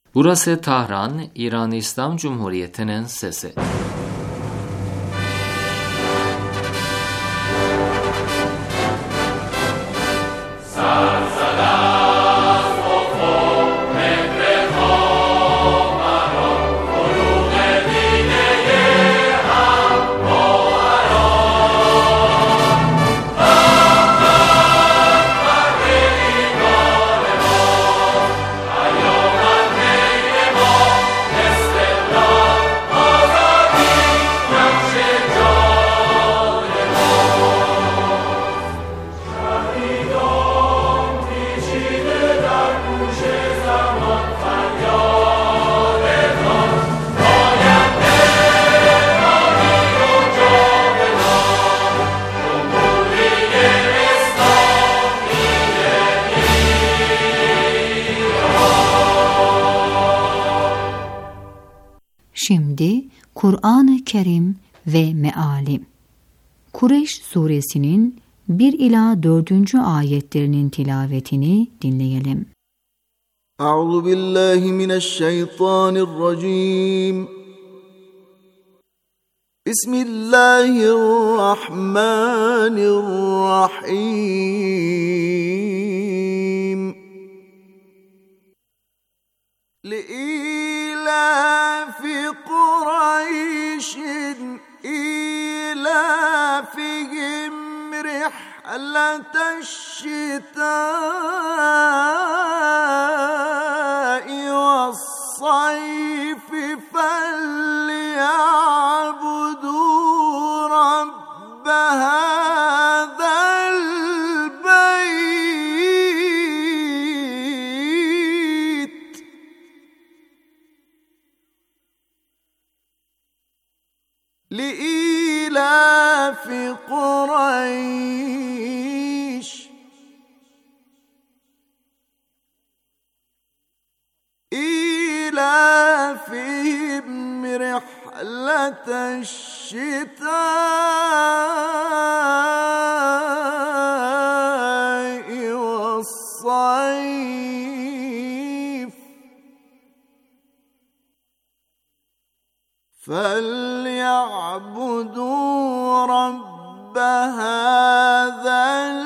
Burası Tahran, İran İslam Cumhuriyeti'nin sesi. Şimdi Kur'an-ı Kerim ve Meali. Kureyş suresinin 1 ila 4. ayetlerinin tilavetini dinleyelim. Euzu billahi mineşşeytanirracim. Bismillahirrahmanirrahim. Li'ilafi Kureyşin ilafihim rihleteşşitâ'i ve's-sayfi felya'budû rabbe hâzel beyt. Li'ilafi Kureyş ilafihim rihleteşşitâ'i ve's-sayf فَلْيَعْبُدُوا رَبَّ هَذَا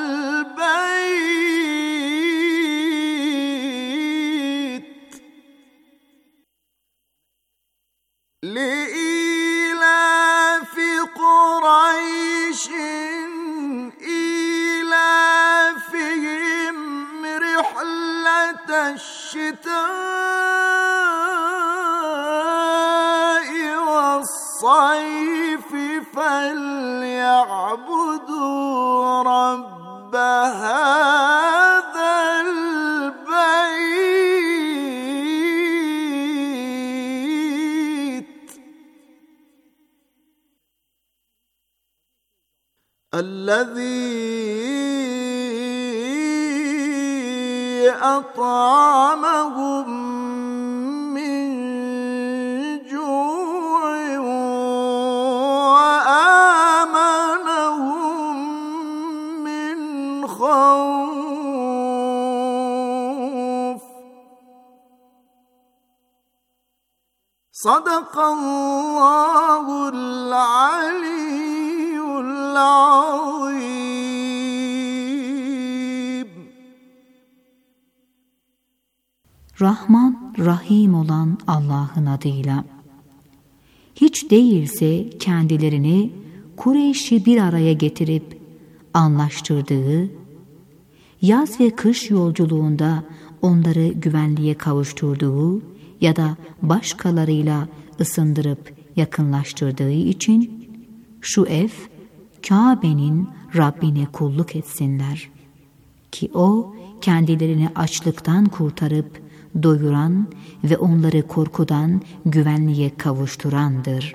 الْبَيْتِ لِإِيلَافِ قُرَيْشٍ إِيلَافِهِمْ رِحْلَةَ الشِّتَاءِ وَالصَّيْفِ فَلْيَعْبُدُوا رَبَّ هَذَا الْبَيْتِ الَّذِي أَطْعَمَهُم مِّن جُوعٍ وَآمَنَهُم مِّنْ خَوْفٍ. صدق الله العلي العظيم. Rahman, Rahim olan Allah'ın adıyla. Hiç değilse kendilerini Kureyş'i bir araya getirip anlaştırdığı, yaz ve kış yolculuğunda onları güvenliğe kavuşturduğu ya da başkalarıyla ısındırıp yakınlaştırdığı için şu ev Kabe'nin Rabbine kulluk etsinler ki o kendilerini açlıktan kurtarıp doyuran ve onları korkudan güvenliğe kavuşturandır.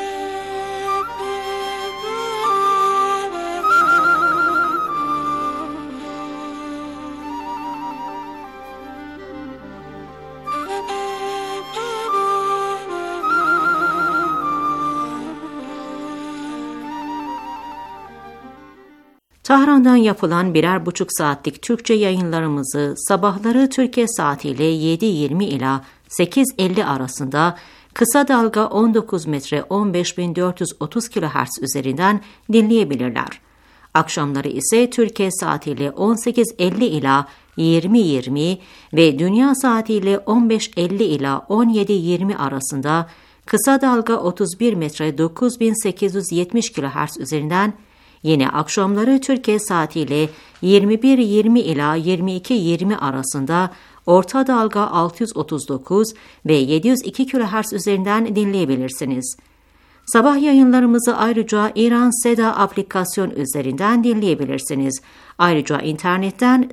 Tahran'dan yapılan 1,5 saatlik Türkçe yayınlarımızı sabahları Türkiye saatiyle 7:20 ila 8.50 arasında, kısa dalga 19 metre 15.430 kHz üzerinden dinleyebilirler. Akşamları ise Türkiye saatiyle 18.50 ila 20.20 ve dünya saatiyle 15.50 ila 17.20 arasında kısa dalga 31 metre 9870 kHz üzerinden, yine akşamları Türkiye saatiyle 21.20 ila 22.20 arasında orta dalga 639 ve 702 kHz üzerinden dinleyebilirsiniz. Sabah yayınlarımızı ayrıca İran Seda aplikasyon üzerinden dinleyebilirsiniz. Ayrıca internetten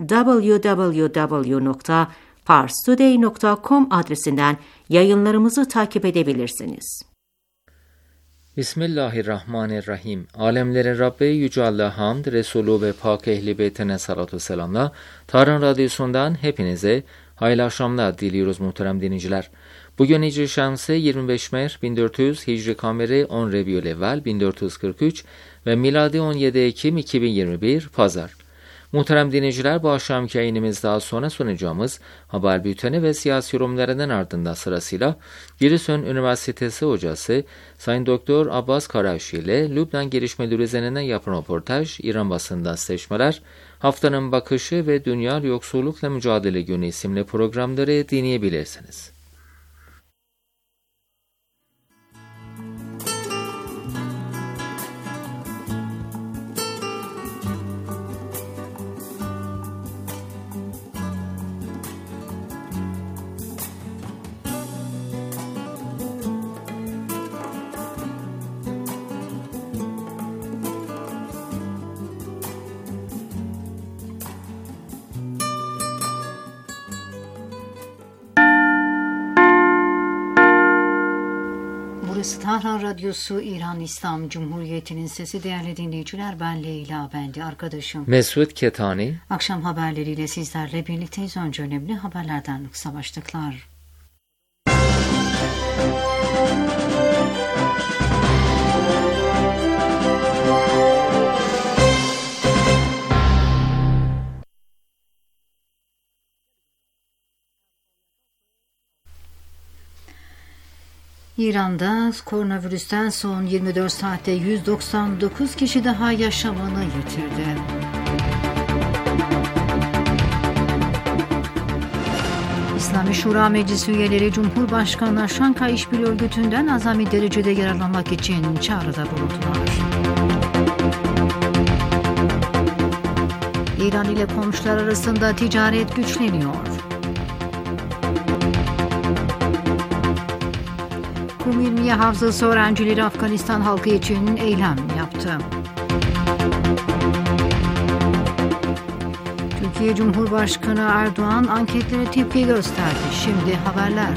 www.parstoday.com adresinden yayınlarımızı takip edebilirsiniz. Bismillahirrahmanirrahim. Alemlerin Rabbi Yüce Allah hamd, Resulü ve Pak Ehli Beytine salatu selamla. Tarhan Radyosu'ndan hepinize hayırlı akşamlar diliyoruz muhterem dinleyiciler. Bugün Hicri Şemsi 25 Mer 1400, Hicri Kameri 10 Rebiülevvel 1443 ve miladi 17 Ekim 2021 Pazar. Muhterem dinleyiciler, bu akşamki yayınımız daha sonra sunacağımız haber bülteni ve siyasi yorumlarının ardından sırasıyla Giresun Üniversitesi hocası Sayın Doktor Abbas Karaşi ile Lübnan gelişmeleri üzerinden yapılan röportaj, İran basından seçmeler, haftanın bakışı ve Dünya Yoksullukla Mücadele Günü isimli programları dinleyebilirsiniz. Burası Tarhan Radyosu, İran İslam Cumhuriyeti'nin sesi. Değerli dinleyiciler, ben Leyla, ben de arkadaşım Mesut Ketani. Akşam haberleriyle sizlerle birlikteyiz. Önce önemli haberlerden kısa başlıklar. İran'da koronavirüsten son 24 saatte 199 kişi daha yaşamını yitirdi. İslami Şura Meclisi üyeleri Cumhurbaşkanı Şankay İşbirliği Örgütü'nden azami derecede yararlanmak için çağrıda bulundular. İran ile komşular arasında ticaret güçleniyor. Kum İlmiye Hafızası öğrencileri Afganistan halkı için eylem yaptı. Türkiye Cumhurbaşkanı Erdoğan anketlere tepki gösterdi. Şimdi haberler.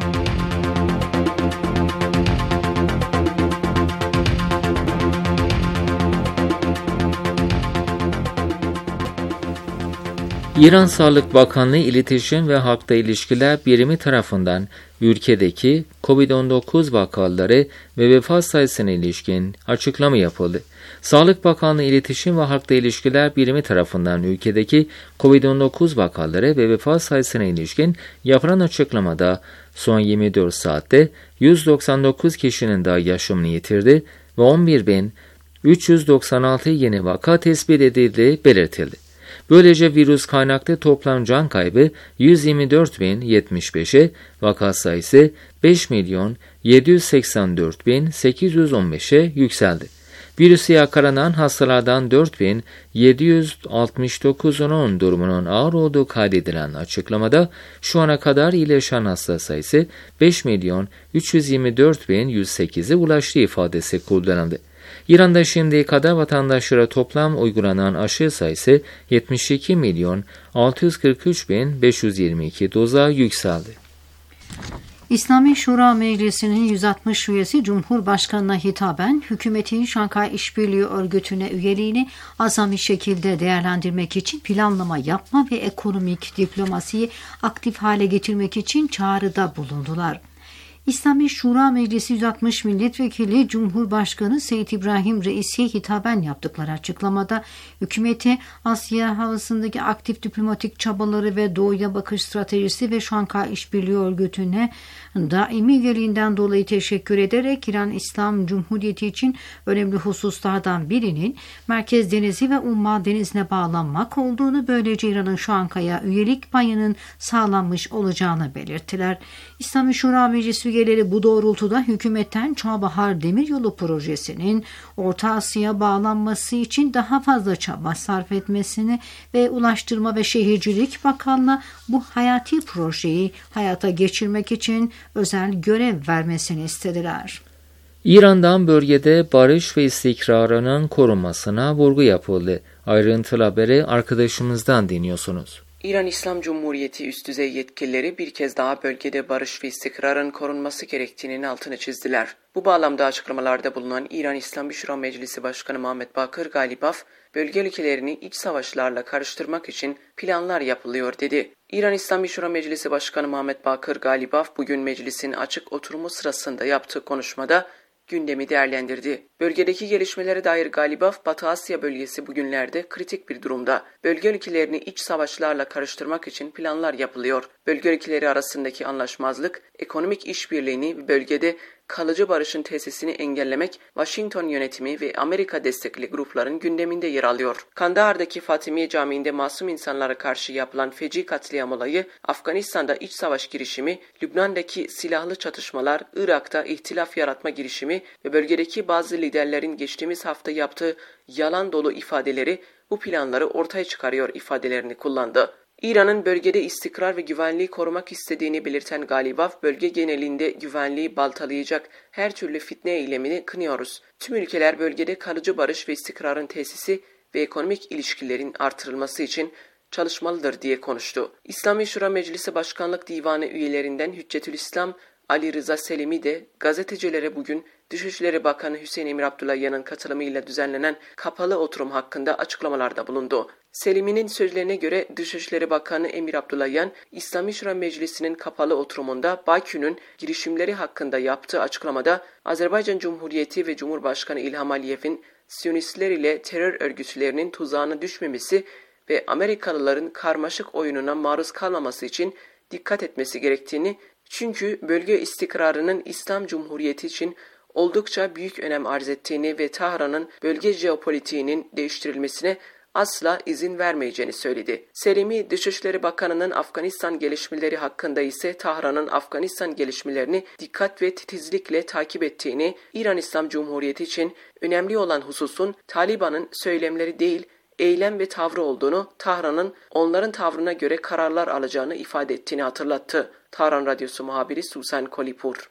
İran Sağlık Bakanlığı İletişim ve Halkla İlişkiler Birimi tarafından ülkedeki COVID-19 vakaları ve vefat sayısına ilişkin açıklama yapıldı. Sağlık Bakanlığı İletişim ve Halkla İlişkiler Birimi tarafından ülkedeki COVID-19 vakaları ve vefat sayısına ilişkin yapılan açıklamada son 24 saatte 199 kişinin daha yaşamını yitirdi ve 11.396 yeni vaka tespit edildiği belirtildi. Böylece virüs kaynaklı toplam can kaybı 124.075'e, vaka sayısı 5.784.815'e yükseldi. Virüse yakalanan hastalardan 4.769'unun durumunun ağır olduğu kaydedilen açıklamada şu ana kadar iyileşen hasta sayısı 5.324.108'e ulaştığı ifadesi kullanıldı. İran'da şimdiye kadar vatandaşlara toplam uygulanan aşı sayısı 72.643.522 doza yükseldi. İslami Şura Meclisi'nin 160 üyesi Cumhurbaşkanı'na hitaben hükümetin Şankay İşbirliği Örgütü'ne üyeliğini azami şekilde değerlendirmek için planlama yapma ve ekonomik diplomasiyi aktif hale getirmek için çağrıda bulundular. İslami Şura Meclisi 160 milletvekili Cumhurbaşkanı Seyyid İbrahim Reisi'ye hitaben yaptıkları açıklamada hükümeti Asya havasındaki aktif diplomatik çabaları ve doğuya bakış stratejisi ve Şanghay İşbirliği Örgütü'ne daimi üyeliğinden dolayı teşekkür ederek İran İslam Cumhuriyeti için önemli hususlardan birinin Merkez Denizi ve Umman Denizi'ne bağlanmak olduğunu, böylece İran'ın Şanghay'a üyelik payının sağlanmış olacağını belirttiler. İslami Şura Meclisi üyeleri bu doğrultuda hükümetten Çağbahar Demiryolu projesinin Orta Asya'ya bağlanması için daha fazla çaba sarf etmesini ve Ulaştırma ve Şehircilik Bakanlığı'na bu hayati projeyi hayata geçirmek için özel görev vermesini istediler. İran'dan bölgede barış ve istikrarının korunmasına vurgu yapıldı. Ayrıntılı haberi arkadaşımızdan dinliyorsunuz. İran İslam Cumhuriyeti üst düzey yetkilileri bir kez daha bölgede barış ve istikrarın korunması gerektiğinin altını çizdiler. Bu bağlamda açıklamalarda bulunan İran İslami Şura Meclisi Başkanı Muhammed Bakır Galibaf, bölge ülkelerini iç savaşlarla karıştırmak için planlar yapılıyor dedi. İran İslami Şura Meclisi Başkanı Muhammed Bakır Galibaf bugün meclisin açık oturumu sırasında yaptığı konuşmada gündemi değerlendirdi. Bölgedeki gelişmelere dair Galibaf, Batı Asya bölgesi bugünlerde kritik bir durumda. Bölge ülkelerini iç savaşlarla karıştırmak için planlar yapılıyor. Bölge ülkeleri arasındaki anlaşmazlık, ekonomik işbirliğini ve bölgede kalıcı barışın tesisini engellemek Washington yönetimi ve Amerika destekli grupların gündeminde yer alıyor. Kandahar'daki Fatimiye Camii'nde masum insanlara karşı yapılan feci katliam olayı, Afganistan'da iç savaş girişimi, Lübnan'daki silahlı çatışmalar, Irak'ta ihtilaf yaratma girişimi ve bölgedeki bazı liderlerin geçtiğimiz hafta yaptığı yalan dolu ifadeleri bu planları ortaya çıkarıyor ifadelerini kullandı. İran'ın bölgede istikrar ve güvenliği korumak istediğini belirten Galibaf, bölge genelinde güvenliği baltalayacak her türlü fitne eylemini kınıyoruz. Tüm ülkeler bölgede kalıcı barış ve istikrarın tesisi ve ekonomik ilişkilerin artırılması için çalışmalıdır diye konuştu. İslami Şura Meclisi Başkanlık Divanı üyelerinden Hüccetülislam Ali Rıza Selimi de gazetecilere bugün Dışişleri Bakanı Hüseyin Emir Abdullahian'ın katılımıyla düzenlenen kapalı oturum hakkında açıklamalarda bulundu. Selimi'nin sözlerine göre Dışişleri Bakanı Emir Abdullahian, İslami Şura Meclisi'nin kapalı oturumunda Bakü'nün girişimleri hakkında yaptığı açıklamada Azerbaycan Cumhuriyeti ve Cumhurbaşkanı İlham Aliyev'in Siyonistler ile terör örgütlerinin tuzağına düşmemesi ve Amerikalıların karmaşık oyununa maruz kalmaması için dikkat etmesi gerektiğini, çünkü bölge istikrarının İslam Cumhuriyeti için oldukça büyük önem arz ettiğini ve Tahran'ın bölge jeopolitiğinin değiştirilmesine asla izin vermeyeceğini söyledi. Selimi, Dışişleri Bakanı'nın Afganistan gelişmeleri hakkında ise Tahran'ın Afganistan gelişmelerini dikkat ve titizlikle takip ettiğini, İran İslam Cumhuriyeti için önemli olan hususun Taliban'ın söylemleri değil, eylem ve tavrı olduğunu, Tahran'ın onların tavrına göre kararlar alacağını ifade ettiğini hatırlattı. Tahran Radyosu muhabiri Susan Kolipur.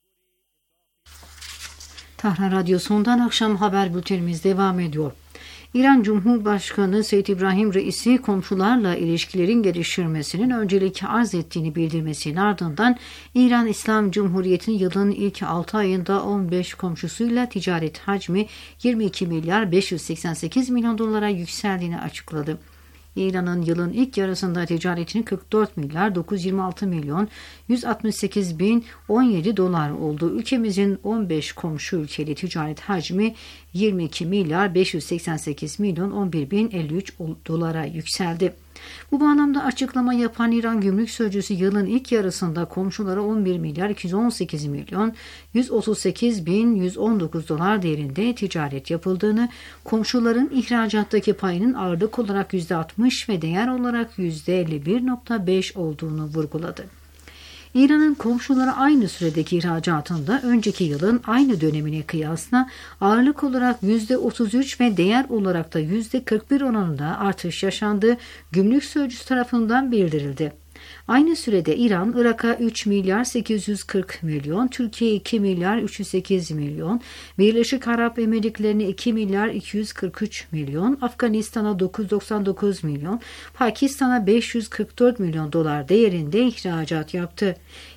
Tahran Radyosu'ndan akşam haber bültenimiz devam ediyor. İran Cumhurbaşkanı Seyyid İbrahim Reisi komşularla ilişkilerin geliştirmesinin öncelik arz ettiğini bildirmesinin ardından İran İslam Cumhuriyeti'nin yılın ilk 6 ayında 15 komşusuyla ticaret hacmi 22 milyar 588 milyon dolara yükseldiğini açıkladı. İran'ın yılın ilk yarısında ticaretinin 44 milyar 926 milyon 168 bin 17 dolar olduğu, ülkemizin 15 komşu ülkeli ticaret hacmi 22 milyar 588 milyon 11 bin 53 dolara yükseldi. Bu bağlamda açıklama yapan İran Gümrük Sözcüsü yılın ilk yarısında komşulara 11 milyar 218 milyon 138 bin 119 dolar değerinde ticaret yapıldığını, komşuların ihracattaki payının ağırlık olarak %60 ve değer olarak %51.5 olduğunu vurguladı. İran'ın komşulara aynı süredeki ihracatında önceki yılın aynı dönemine kıyasla ağırlık olarak %33 ve değer olarak da %41 oranında artış yaşandığı Gümrük Sözcüsü tarafından bildirildi. Aynı sürede İran, Irak'a 3 milyar 840 milyon, Türkiye'ye 2 milyar 308 milyon, Birleşik Arap Emirlikleri'ne 2 milyar 243 milyon, Afganistan'a 999 milyon, Pakistan'a 544 milyon dolar değerinde ihracat yaptı.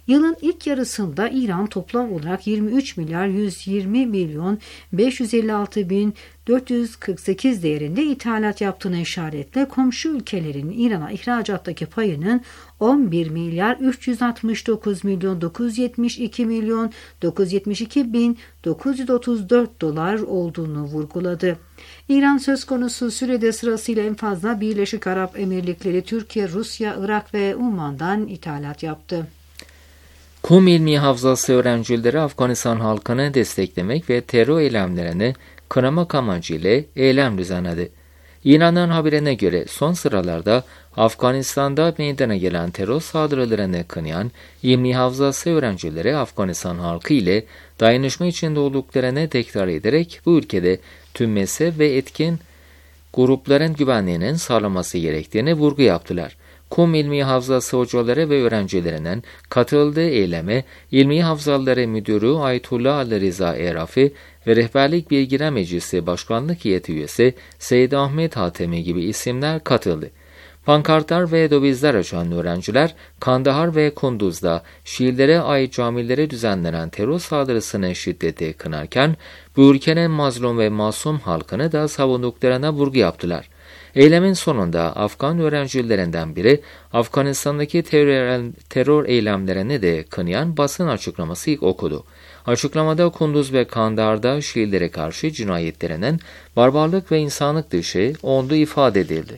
Yılın ilk yarısında İran toplam olarak 23 milyar 120 milyon 556 bin 448 değerinde ithalat yaptığına işaretle komşu ülkelerin İran'a ihracattaki payının 11 milyar 369 milyon 972 milyon 972 bin 934 dolar olduğunu vurguladı. İran söz konusu sürede sırasıyla en fazla Birleşik Arap Emirlikleri, Türkiye, Rusya, Irak ve Umman'dan ithalat yaptı. Kum İlmi Havzası öğrencileri Afganistan halkını desteklemek ve terör eylemlerini kınamak amacıyla eylem düzenledi. İran'ın haberine göre son sıralarda Afganistan'da meydana gelen terör saldırılarını kınayan İlmi Havzası öğrencileri Afganistan halkı ile dayanışma içinde olduklarını tekrar ederek bu ülkede tüm mezhep ve etkin grupların güvenliğinin sağlanması gerektiğini vurgu yaptılar. Kum İlmi Havzası hocaları ve öğrencilerinin katıldığı eyleme İlmi Havzaları Müdürü Ayetullah Ali Rıza Erafi ve Rehberlik Bilgiler Meclisi Başkanlık Heyeti Üyesi Seyyid Ahmet Hatemi gibi isimler katıldı. Pankartlar ve dövizler açan öğrenciler Kandahar ve Kunduz'da Şiilere ait camilere düzenlenen terör saldırısını şiddetle kınarken bu ülkenin mazlum ve masum halkını da savunduklarına vurgu yaptılar. Eylemin sonunda Afgan öğrencilerinden biri Afganistan'daki terör eylemlerini de kınayan basın açıklaması okudu. Açıklamada Kunduz ve Kandahar'da Şiilere karşı cinayetlerinin barbarlık ve insanlık dışı olduğu ifade edildi.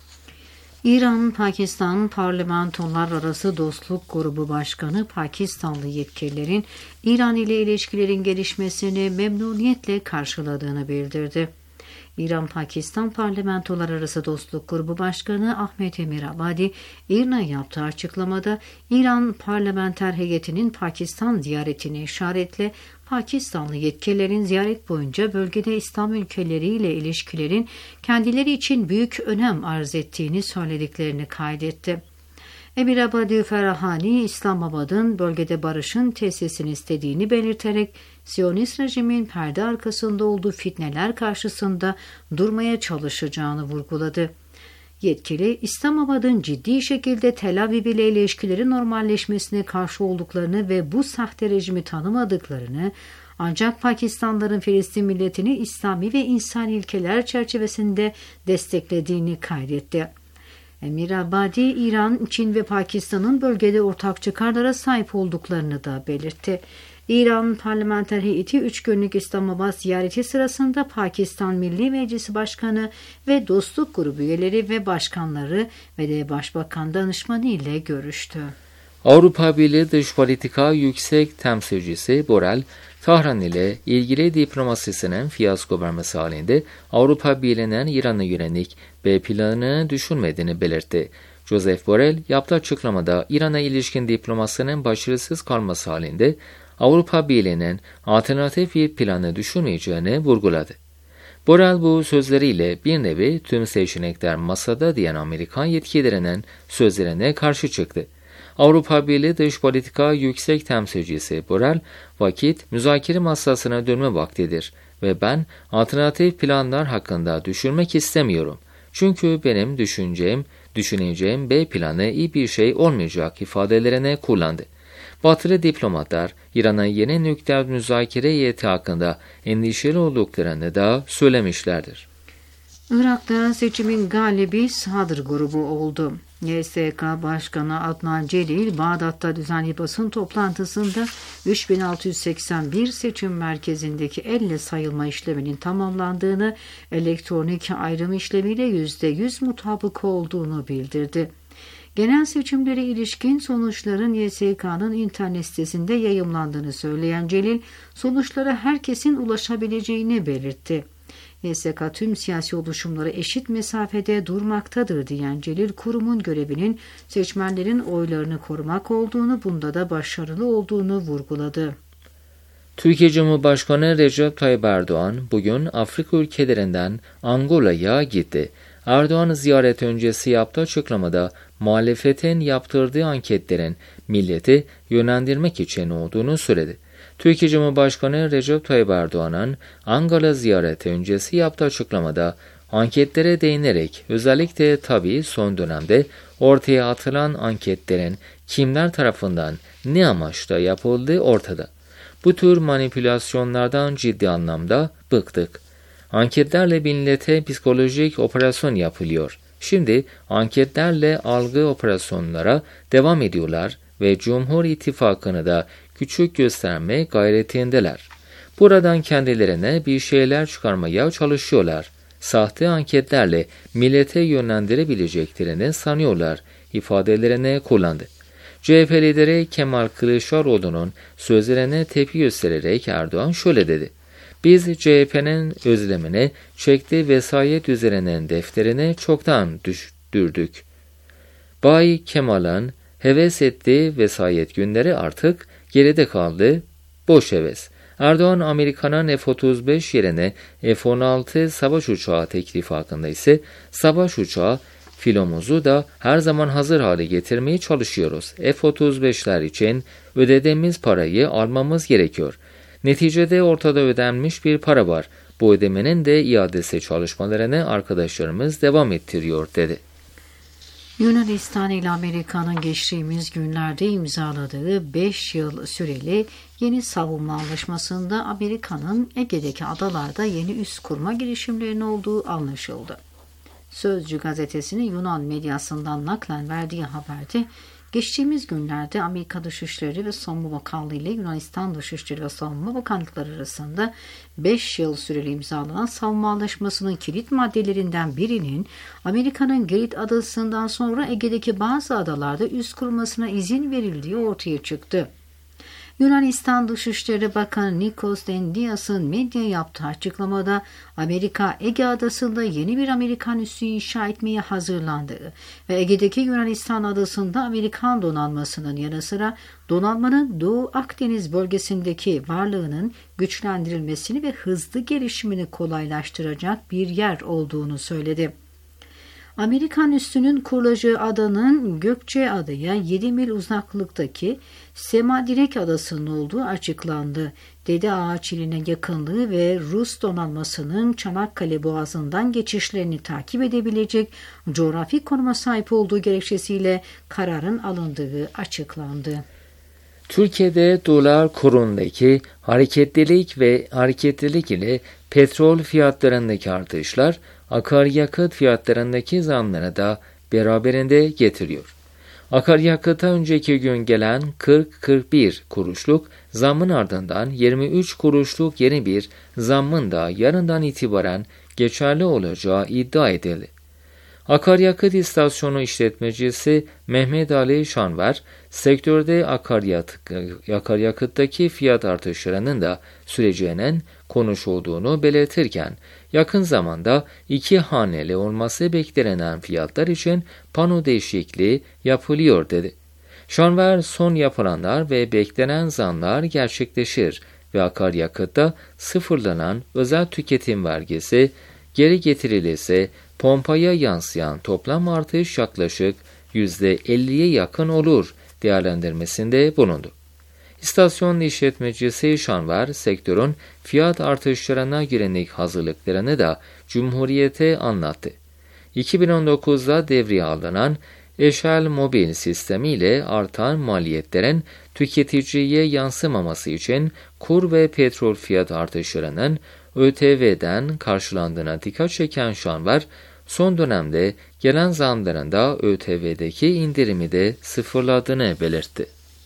İran-Pakistan Parlamentolar Arası Dostluk Grubu Başkanı Pakistanlı yetkililerin İran ile ilişkilerin gelişmesini memnuniyetle karşıladığını bildirdi. İran-Pakistan Parlamentolar Arası Dostluk Grubu Başkanı Ahmet Emir Abadi, İran'a yaptığı açıklamada İran parlamenter heyetinin Pakistan ziyaretine işaretle Pakistanlı yetkililerin ziyaret boyunca bölgede İslam ülkeleriyle ilişkilerin kendileri için büyük önem arz ettiğini söylediklerini kaydetti. Emir Abadi Ferahani, İslamabad'ın bölgede barışın tesisini istediğini belirterek Siyonist rejimin perde arkasında olduğu fitneler karşısında durmaya çalışacağını vurguladı. Yetkili, İslamabad'ın ciddi şekilde Tel Aviv ile ilişkilerin normalleşmesine karşı olduklarını ve bu sahte rejimi tanımadıklarını, ancak Pakistanlıların Filistin milletini İslami ve insani ilkeler çerçevesinde desteklediğini kaydetti. Emir Abadi, İran, Çin ve Pakistan'ın bölgede ortak çıkarlara sahip olduklarını da belirtti. İran parlamenter heyeti 3 günlük İslamabad ziyareti sırasında Pakistan Milli Meclisi Başkanı ve Dostluk Grubu üyeleri ve başkanları ve de Başbakan danışmanı ile görüştü. Avrupa Birliği Dış Politika Yüksek Temsilcisi Borrell, Tahran ile ilgili diplomasisinin fiyasko vermesi halinde Avrupa Birliği'nin İran'a yönelik B planını düşünmediğini belirtti. Josep Borrell yaptığı açıklamada İran'a ilişkin diplomasinin başarısız kalması halinde Avrupa Birliği'nin alternatif bir planı düşünmeyeceğini vurguladı. Borrell bu sözleriyle bir nevi tüm seçenekler masada diyen Amerikan yetkililerinin sözlerine karşı çıktı. Avrupa Birliği Dış Politika Yüksek Temsilcisi Borrell, vakit müzakere masasına dönme vaktidir ve ben alternatif planlar hakkında düşünmek istemiyorum. Çünkü benim düşüneceğim B planı iyi bir şey olmayacak ifadelerini kullandı. Batılı diplomatlar İran'a yeni nükleer müzakere heyeti hakkında endişeli olduklarını da söylemişlerdir. Irak'ta seçimin galibi Sadr grubu oldu. YSK Başkanı Adnan Celil, Bağdat'ta düzenli basın toplantısında 3681 seçim merkezindeki elle sayılma işleminin tamamlandığını, elektronik ayrım işlemiyle %100 mutabık olduğunu bildirdi. Genel seçimlere ilişkin sonuçların YSK'nın internet sitesinde yayımlandığını söyleyen Celil, sonuçlara herkesin ulaşabileceğini belirtti. YSK tüm siyasi oluşumlara eşit mesafede durmaktadır diyen Celil, kurumun görevinin seçmenlerin oylarını korumak olduğunu, bunda da başarılı olduğunu vurguladı. Türkiye Cumhurbaşkanı Recep Tayyip Erdoğan bugün Afrika ülkelerinden Angola'ya gitti. Erdoğan ziyaret öncesi yaptığı açıklamada muhalefetin yaptırdığı anketlerin milleti yönlendirmek için olduğunu söyledi. Türkiye Cumhurbaşkanı Recep Tayyip Erdoğan'ın Angola ziyareti öncesi yaptığı açıklamada anketlere değinerek özellikle tabii son dönemde ortaya atılan anketlerin kimler tarafından ne amaçla yapıldığı ortada. Bu tür manipülasyonlardan ciddi anlamda bıktık. Anketlerle millete psikolojik operasyon yapılıyor. Şimdi anketlerle algı operasyonlara devam ediyorlar ve Cumhur İttifakı'nı da küçük gösterme gayretindeler. Buradan kendilerine bir şeyler çıkarmaya çalışıyorlar. Sahte anketlerle millete yönlendirebileceklerini sanıyorlar ifadelerini kullandı. CHP lideri Kemal Kılıçdaroğlu'nun sözlerine tepki göstererek Erdoğan şöyle dedi. Biz CHP'nin özlemini çekti vesayet üzerinin defterine çoktan düştürdük. Bay Kemal'ın heves ettiği vesayet günleri artık geride kaldı. Boş heves. Erdoğan Amerika'nın F-35 yerine F-16 savaş uçağı teklifi hakkında ise savaş uçağı filomuzu da her zaman hazır hale getirmeye çalışıyoruz. F-35'ler için ödediğimiz parayı almamız gerekiyor. Neticede ortada ödenmiş bir para var. Bu ödemenin de iadesi çalışmalarını arkadaşlarımız devam ettiriyor dedi. Yunanistan ile Amerika'nın geçtiğimiz günlerde imzaladığı 5 yıl süreli yeni savunma anlaşmasında Amerika'nın Ege'deki adalarda yeni üs kurma girişimlerinin olduğu anlaşıldı. Sözcü gazetesinin Yunan medyasından naklen verdiği haberde geçtiğimiz günlerde Amerika Dışişleri ve Savunma Bakanlığı ile Yunanistan Dışişleri ve Savunma Bakanlıkları arasında 5 yıl süreli imzalanan savunma anlaşmasının kilit maddelerinden birinin Amerika'nın Girit adasından sonra Ege'deki bazı adalarda üs kurmasına izin verildiği ortaya çıktı. Yunanistan Dışişleri Bakanı Nikos Dendias'ın medya yaptığı açıklamada Amerika Ege Adası'nda yeni bir Amerikan üssü inşa etmeye hazırlandığı ve Ege'deki Yunanistan adasında Amerikan donanmasının yanı sıra donanmanın Doğu Akdeniz bölgesindeki varlığının güçlendirilmesini ve hızlı gelişimini kolaylaştıracak bir yer olduğunu söyledi. Amerikan üssünün kurulacağı adanın Gökçeada'ya 7 mil uzaklıktaki Semadirek Adası'nın olduğu açıklandı. Dede Ağaç iline yakınlığı ve Rus donanmasının Çanakkale Boğazı'ndan geçişlerini takip edebilecek coğrafi konuma sahip olduğu gerekçesiyle kararın alındığı açıklandı. Türkiye'de dolar kurundaki hareketlilik ile petrol fiyatlarındaki artışlar akaryakıt fiyatlarındaki zamları da beraberinde getiriyor. Akaryakıta önceki gün gelen 40-41 kuruşluk zammın ardından 23 kuruşluk yeni bir zammın da yarından itibaren geçerli olacağı iddia edildi. Akaryakıt istasyonu işletmecisi Mehmet Ali Şanver, sektörde akaryakıttaki fiyat artışlarının da süreceğinin konuşulduğunu belirtirken, yakın zamanda 2 haneli olması beklenen fiyatlar için pano değişikliği yapılıyor dedi. Şanver, son yapılanlar ve beklenen zamlar gerçekleşir ve akaryakıtta sıfırlanan özel tüketim vergisi geri getirilirse pompaya yansıyan toplam artış yaklaşık %50'ye yakın olur değerlendirmesinde bulundu. İstasyon işletmecisi Şanver, sektörün fiyat artışlarına yönelik hazırlıklarını da Cumhuriyet'e anlattı. 2019'da devreye alınan Eşel Mobil sistemiyle artan maliyetlerin tüketiciye yansımaması için kur ve petrol fiyat artışlarının ÖTV'den karşılandığına dikkat çeken Şanver, son dönemde gelen zamların da ÖTV'deki indirimi de sıfırladığını belirtti.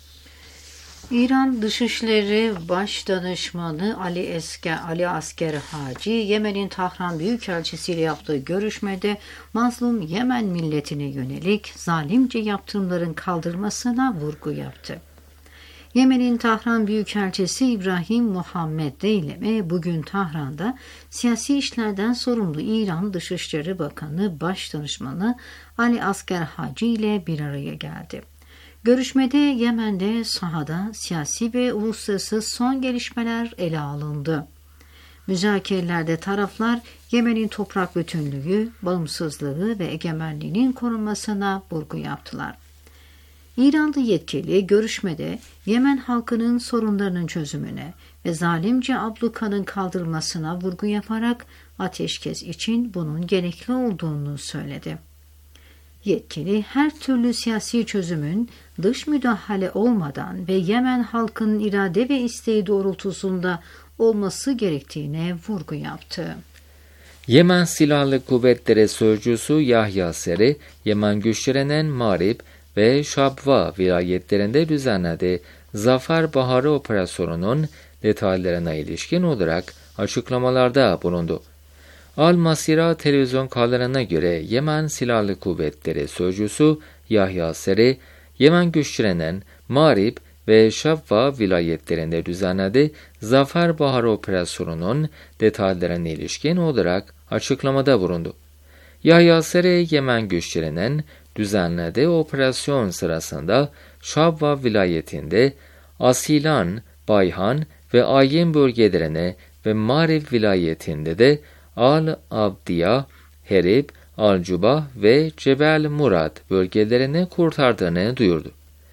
İran Dışişleri Başdanışmanı Ali Asker Haci, Yemen'in Tahran Büyükelçisi ile yaptığı görüşmede mazlum Yemen milletine yönelik zalimce yaptırımların kaldırmasına vurgu yaptı. Yemen'in Tahran Büyükelçisi İbrahim Muhammed Deyleme bugün Tahran'da siyasi işlerden sorumlu İran Dışişleri Bakanı Başdanışmanı Ali Asker Haci ile bir araya geldi. Görüşmede Yemen'de sahada siyasi ve uluslararası son gelişmeler ele alındı. Müzakerelerde taraflar Yemen'in toprak bütünlüğü, bağımsızlığı ve egemenliğinin korunmasına vurgu yaptılar. İranlı yetkili görüşmede Yemen halkının sorunlarının çözümüne ve zalimce ablukanın kaldırılmasına vurgu yaparak ateşkes için bunun gerekli olduğunu söyledi. Yetkili her türlü siyasi çözümün dış müdahale olmadan ve Yemen halkının irade ve isteği doğrultusunda olması gerektiğine vurgu yaptı. Yemen Silahlı Kuvvetleri Sözcüsü Yahya Seri, Yemen güçlerinin Marib ve Şabva vilayetlerinde düzenlediği Zafer Baharı operasyonunun detaylarına ilişkin olarak açıklamalarda bulundu. Al Masira televizyon kanalına göre Yemen Silahlı Kuvvetleri Sözcüsü Yahya Seri, Yemen güçlerinin Marib ve Şabva vilayetlerinde düzenlediği Zafer Baharı operasyonunun detaylarına ilişkin olarak açıklamada bulundu. Yahya Seri, Yemen güçlerinin düzenlediği operasyon sırasında Şabva vilayetinde Asilan, Bayhan ve Ayin bölgelerine ve Marib vilayetinde de Al-Abdiya, Herib, Al-Cuba ve Cebel Murad bölgelerini kurtardığını duyurdu.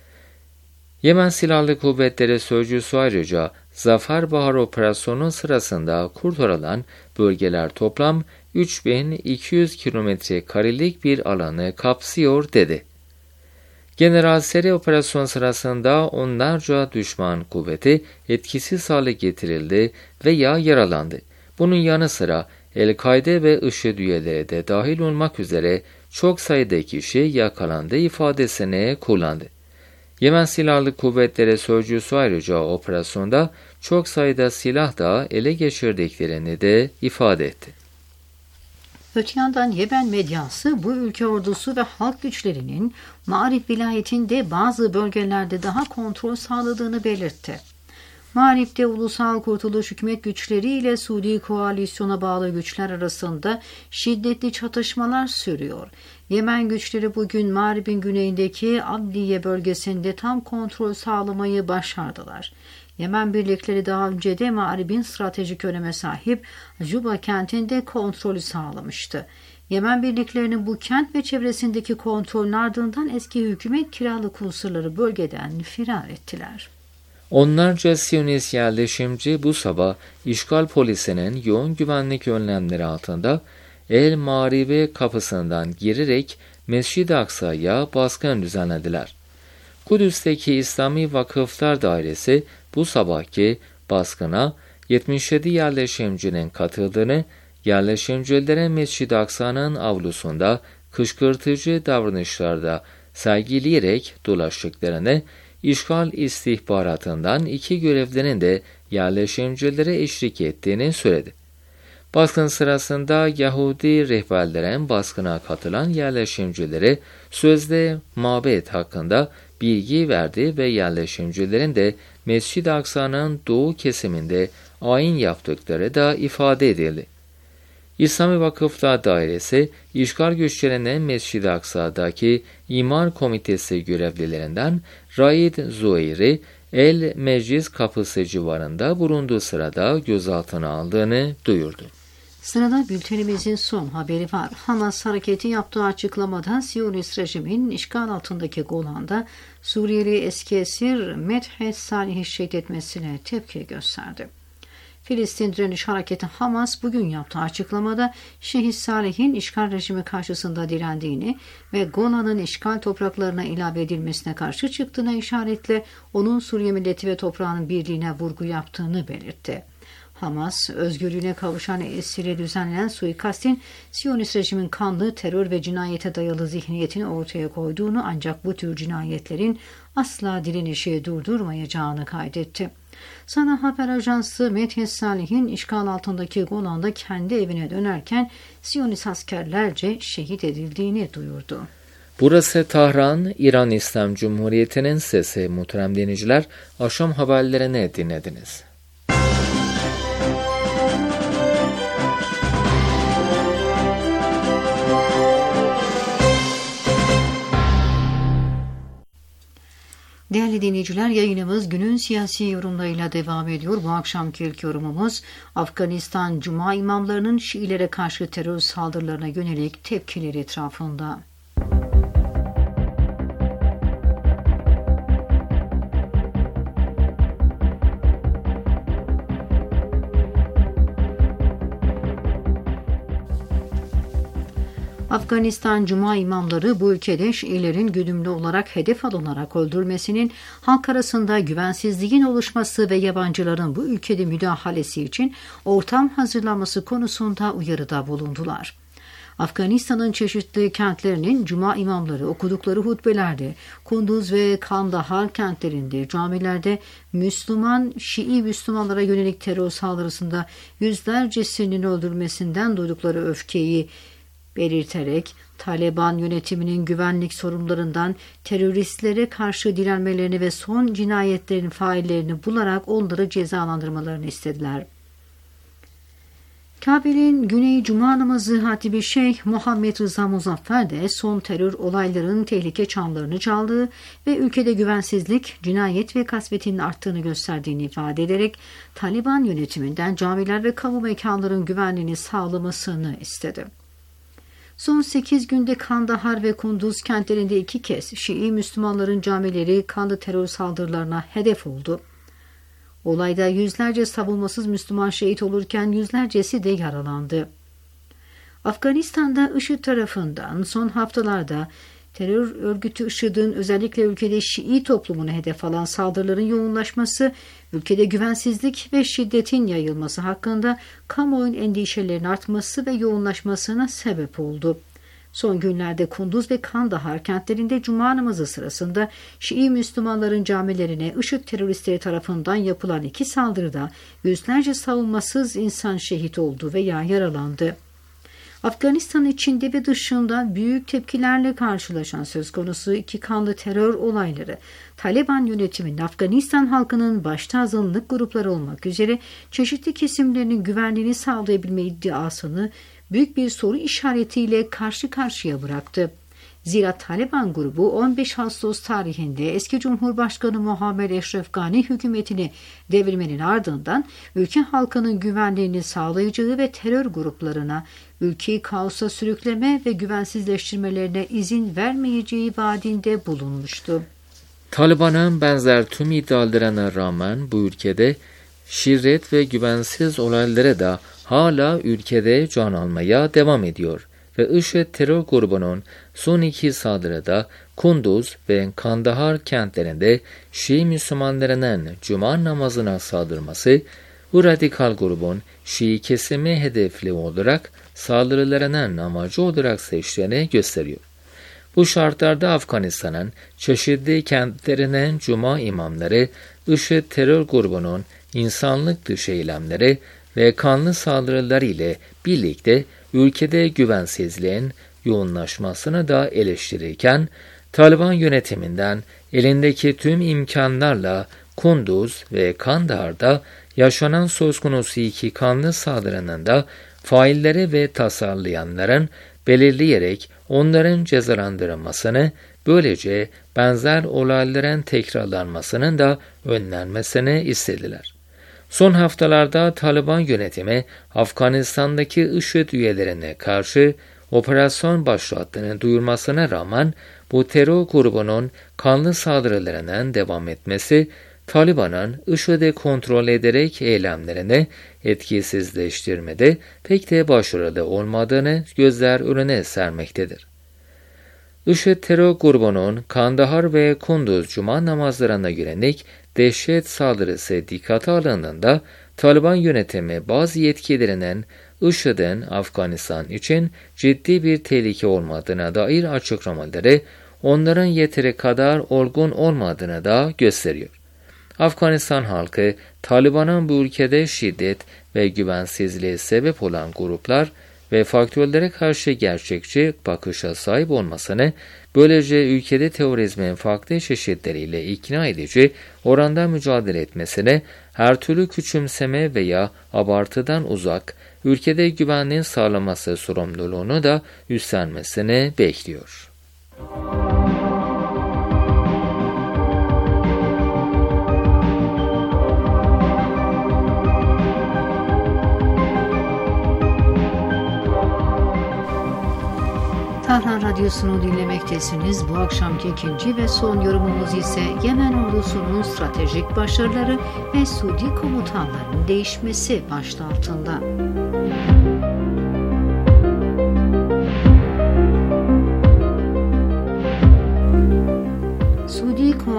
Yemen Silahlı Kuvvetleri Sözcüsü ayrıca Zafer Baharı operasyonu sırasında kurtarılan bölgeler toplam 3200 kilometre karelik bir alanı kapsıyor dedi. General Seri operasyon sırasında onlarca düşman kuvveti etkisiz hale getirildi veya yaralandı. Bunun yanı sıra El-Kaide ve IŞİD üyeleri de dahil olmak üzere çok sayıda kişi yakalandı ifadesini kullandı. Yemen Silahlı Kuvvetleri Sözcüsü ayrıca operasyonda çok sayıda silah da ele geçirdiklerini de ifade etti. Öte yandan Yemen medyası bu ülke ordusu ve halk güçlerinin Ma'rib vilayetinde bazı bölgelerde daha kontrol sağladığını belirtti. Ma'rib'de Ulusal Kurtuluş Hükümet güçleri ile Suudi koalisyona bağlı güçler arasında şiddetli çatışmalar sürüyor. Yemen güçleri bugün Ma'rib'in güneyindeki Abdiye bölgesinde tam kontrol sağlamayı başardılar. Yemen birlikleri daha önce de Ma'rib'in stratejik öneme sahip Juba kentinde kontrolü sağlamıştı. Yemen birliklerinin bu kent ve çevresindeki kontrolün ardından eski hükümet kiralık unsurları bölgeden firar ettiler. Onlarca Siyonist yerleşimci bu sabah işgal polisinin yoğun güvenlik önlemleri altında El Ma'ribe kapısından girerek Mescid-i Aksa'ya baskın düzenlediler. Kudüs'teki İslami Vakıflar Dairesi bu sabahki baskına 77 yerleşimcinin katıldığını, yerleşimcilerin Mescid-i Aksa'nın avlusunda kışkırtıcı davranışlarda sergileyerek dolaştıklarını, işgal istihbaratından 2 görevlinin de yerleşimcilere eşlik ettiğini söyledi. Baskın sırasında Yahudi rehberlerin baskına katılan yerleşimcilere sözde mabet hakkında bilgi verdi ve yerleşimcilerin de Mescid-i Aksa'nın doğu kesiminde ayin yaptıkları da ifade edildi. İslami Vakıflar Dairesi, işgal güçlerinin Mescid-i Aksa'daki İmar Komitesi görevlilerinden Raid Zuhair'i El Meclis kapısı civarında bulunduğu sırada gözaltına aldığını duyurdu. Sırada bültenimizin son haberi var. Hamas hareketi yaptığı açıklamada Siyonist rejimin işgal altındaki Golan'da Suriyeli eski esir Medhed Salih'i şehit etmesine tepki gösterdi. Filistin Direniş Hareketi Hamas bugün yaptığı açıklamada Şehit Salih'in işgal rejimi karşısında direndiğini ve Golan'ın işgal topraklarına ilave edilmesine karşı çıktığına işaretle onun Suriye milleti ve toprağının birliğine vurgu yaptığını belirtti. Hamas, özgürlüğüne kavuşan esire düzenlenen suikastin Siyonist rejimin kanlı, terör ve cinayete dayalı zihniyetini ortaya koyduğunu ancak bu tür cinayetlerin asla direnişi durdurmayacağını kaydetti. Sana Haber Ajansı Medhed Salih'in işgal altındaki Golan'da kendi evine dönerken Siyonist askerlerce şehit edildiğini duyurdu. Burası Tahran, İran İslam Cumhuriyeti'nin sesi. Muhterem dinleyiciler, akşam haberlerini dinlediniz. Değerli dinleyiciler, yayınımız günün siyasi yorumlarıyla devam ediyor. Bu akşamki ilk yorumumuz Afganistan Cuma imamlarının Şiilere karşı terör saldırılarına yönelik tepkileri etrafında. Afganistan Cuma imamları bu ülkede Şiilerin güdümlü olarak hedef alınarak öldürülmesinin halk arasında güvensizliğin oluşması ve yabancıların bu ülkede müdahalesi için ortam hazırlanması konusunda uyarıda bulundular. Afganistan'ın çeşitli kentlerinin Cuma imamları okudukları hutbelerde Kunduz ve Kandahar kentlerinde camilerde Şii Müslümanlara yönelik terör saldırısında yüzlercesinin öldürülmesinden duydukları öfkeyi belirterek Taliban yönetiminin güvenlik sorunlarından teröristlere karşı direnmelerini ve son cinayetlerin faillerini bularak onları cezalandırmalarını istediler. Kabil'in Güney Cuma namazı hatibi Şeyh Muhammed Rıza Muzaffer de son terör olaylarının tehlike çanlarını çaldığı ve ülkede güvensizlik, cinayet ve kasvetin arttığını gösterdiğini ifade ederek Taliban yönetiminden camiler ve kamu mekanların güvenliğini sağlamasını istedi. Son 8 günde Kandahar ve Kunduz kentlerinde 2 kez Şii Müslümanların camileri kanlı terör saldırılarına hedef oldu. Olayda yüzlerce savunmasız Müslüman şehit olurken yüzlercesi de yaralandı. Afganistan'da IŞİD tarafından son haftalarda terör örgütü IŞİD'in özellikle ülkede Şii toplumunu hedef alan saldırıların yoğunlaşması, ülkede güvensizlik ve şiddetin yayılması hakkında kamuoyunun endişelerinin artması ve yoğunlaşmasına sebep oldu. Son günlerde Kunduz ve Kandahar kentlerinde Cuma namazı sırasında Şii Müslümanların camilerine IŞİD teröristleri tarafından yapılan 2 saldırıda yüzlerce savunmasız insan şehit oldu veya yaralandı. Afganistan içinde ve dışında büyük tepkilerle karşılaşan söz konusu 2 kanlı terör olayları, Taliban yönetiminin Afganistan halkının başta azınlık grupları olmak üzere çeşitli kesimlerinin güvenliğini sağlayabilme iddiasını büyük bir soru işaretiyle karşı karşıya bıraktı. Zira Taliban grubu 15 Ağustos tarihinde eski Cumhurbaşkanı Muhammed Eşref Gani hükümetini devirmenin ardından ülke halkının güvenliğini sağlayacağı ve terör gruplarına ülkeyi kaosa sürükleme ve güvensizleştirmelerine izin vermeyeceği vaadinde bulunmuştu. Taliban'ın benzer tüm iddialarına rağmen bu ülkede şiddet ve güvensiz olaylara da hala ülkede can almaya devam ediyor ve IŞİD terör grubunun son 2 saldırıda Kunduz ve Kandahar kentlerinde Şii Müslümanlarının Cuma namazına saldırması, bu radikal grubun Şii kesimi hedefli olarak saldırılarının amacı olarak seçtiğini gösteriyor. Bu şartlarda Afganistan'ın çeşitli kentlerinin Cuma imamları IŞİD terör grubunun insanlık dışı eylemleri ve kanlı saldırıları ile birlikte ülkede güvensizliğin yoğunlaşmasını da eleştirirken, Taliban yönetiminden elindeki tüm imkanlarla Kunduz ve Kandahar'da yaşanan söz konusu 2 kanlı saldırının da failleri ve tasarlayanların belirleyerek onların cezalandırılmasını, böylece benzer olayların tekrarlanmasının da önlenmesini istediler. Son haftalarda Taliban yönetimi Afganistan'daki IŞİD üyelerine karşı operasyon başlattığını duyurmasına rağmen bu terör grubunun kanlı saldırılarının devam etmesi, Taliban'ın IŞİD'i kontrol ederek eylemlerini etkisizleştirmede pek de başarılı olmadığını gözler önüne sermektedir. IŞİD terör grubunun Kandahar ve Kunduz Cuma namazlarına yönelik dehşet saldırısı dikkate alındığında Taliban yönetimi bazı yetkililerinin IŞİD'in Afganistan için ciddi bir tehlike olmadığına dair açıklamaları onların yeteri kadar olgun olmadığını da gösteriyor. Afganistan halkı Taliban'ın bu ülkede şiddet ve güvensizliğe sebep olan gruplar ve faktörlere karşı gerçekçi bakışa sahip olmasını, böylece ülkede terörizmin farklı çeşitleriyle ikna edici oranda mücadele etmesini, her türlü küçümseme veya abartıdan uzak, ülkede güvenliğin sağlaması sorumluluğunu da üstlenmesini bekliyor. Tahran Radyosu'nu dinlemektesiniz. Bu akşamki ikinci ve son yorumumuz ise Yemen ordusunun stratejik başarıları ve Suudi komutanların değişmesi başlığı altında.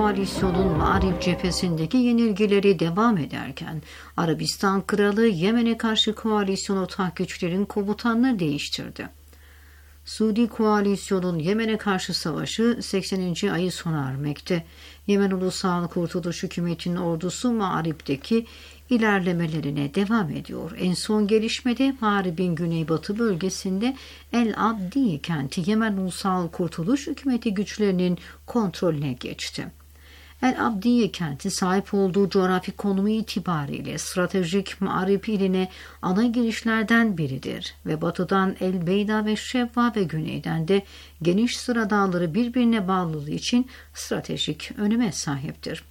Koalisyon'un Mağrib cephesindeki yenilgileri devam ederken Arabistan Kralı Yemen'e karşı koalisyon ortak güçlerin komutanını değiştirdi. Suudi Koalisyon'un Yemen'e karşı savaşı 80. ayı sona ermekte. Yemen Ulusal Kurtuluş Hükümeti'nin ordusu Mağrib'deki ilerlemelerine devam ediyor. En son gelişmede Mağrib'in güneybatı bölgesinde El Abdiye kenti Yemen Ulusal Kurtuluş Hükümeti güçlerinin kontrolüne geçti. El Abdiye kenti sahip olduğu coğrafi konumu itibariyle stratejik Mağrib iline ana girişlerden biridir ve batıdan El Beyda ve Şevva ve güneyden de geniş sıra dağları birbirine bağlılığı için stratejik öneme sahiptir.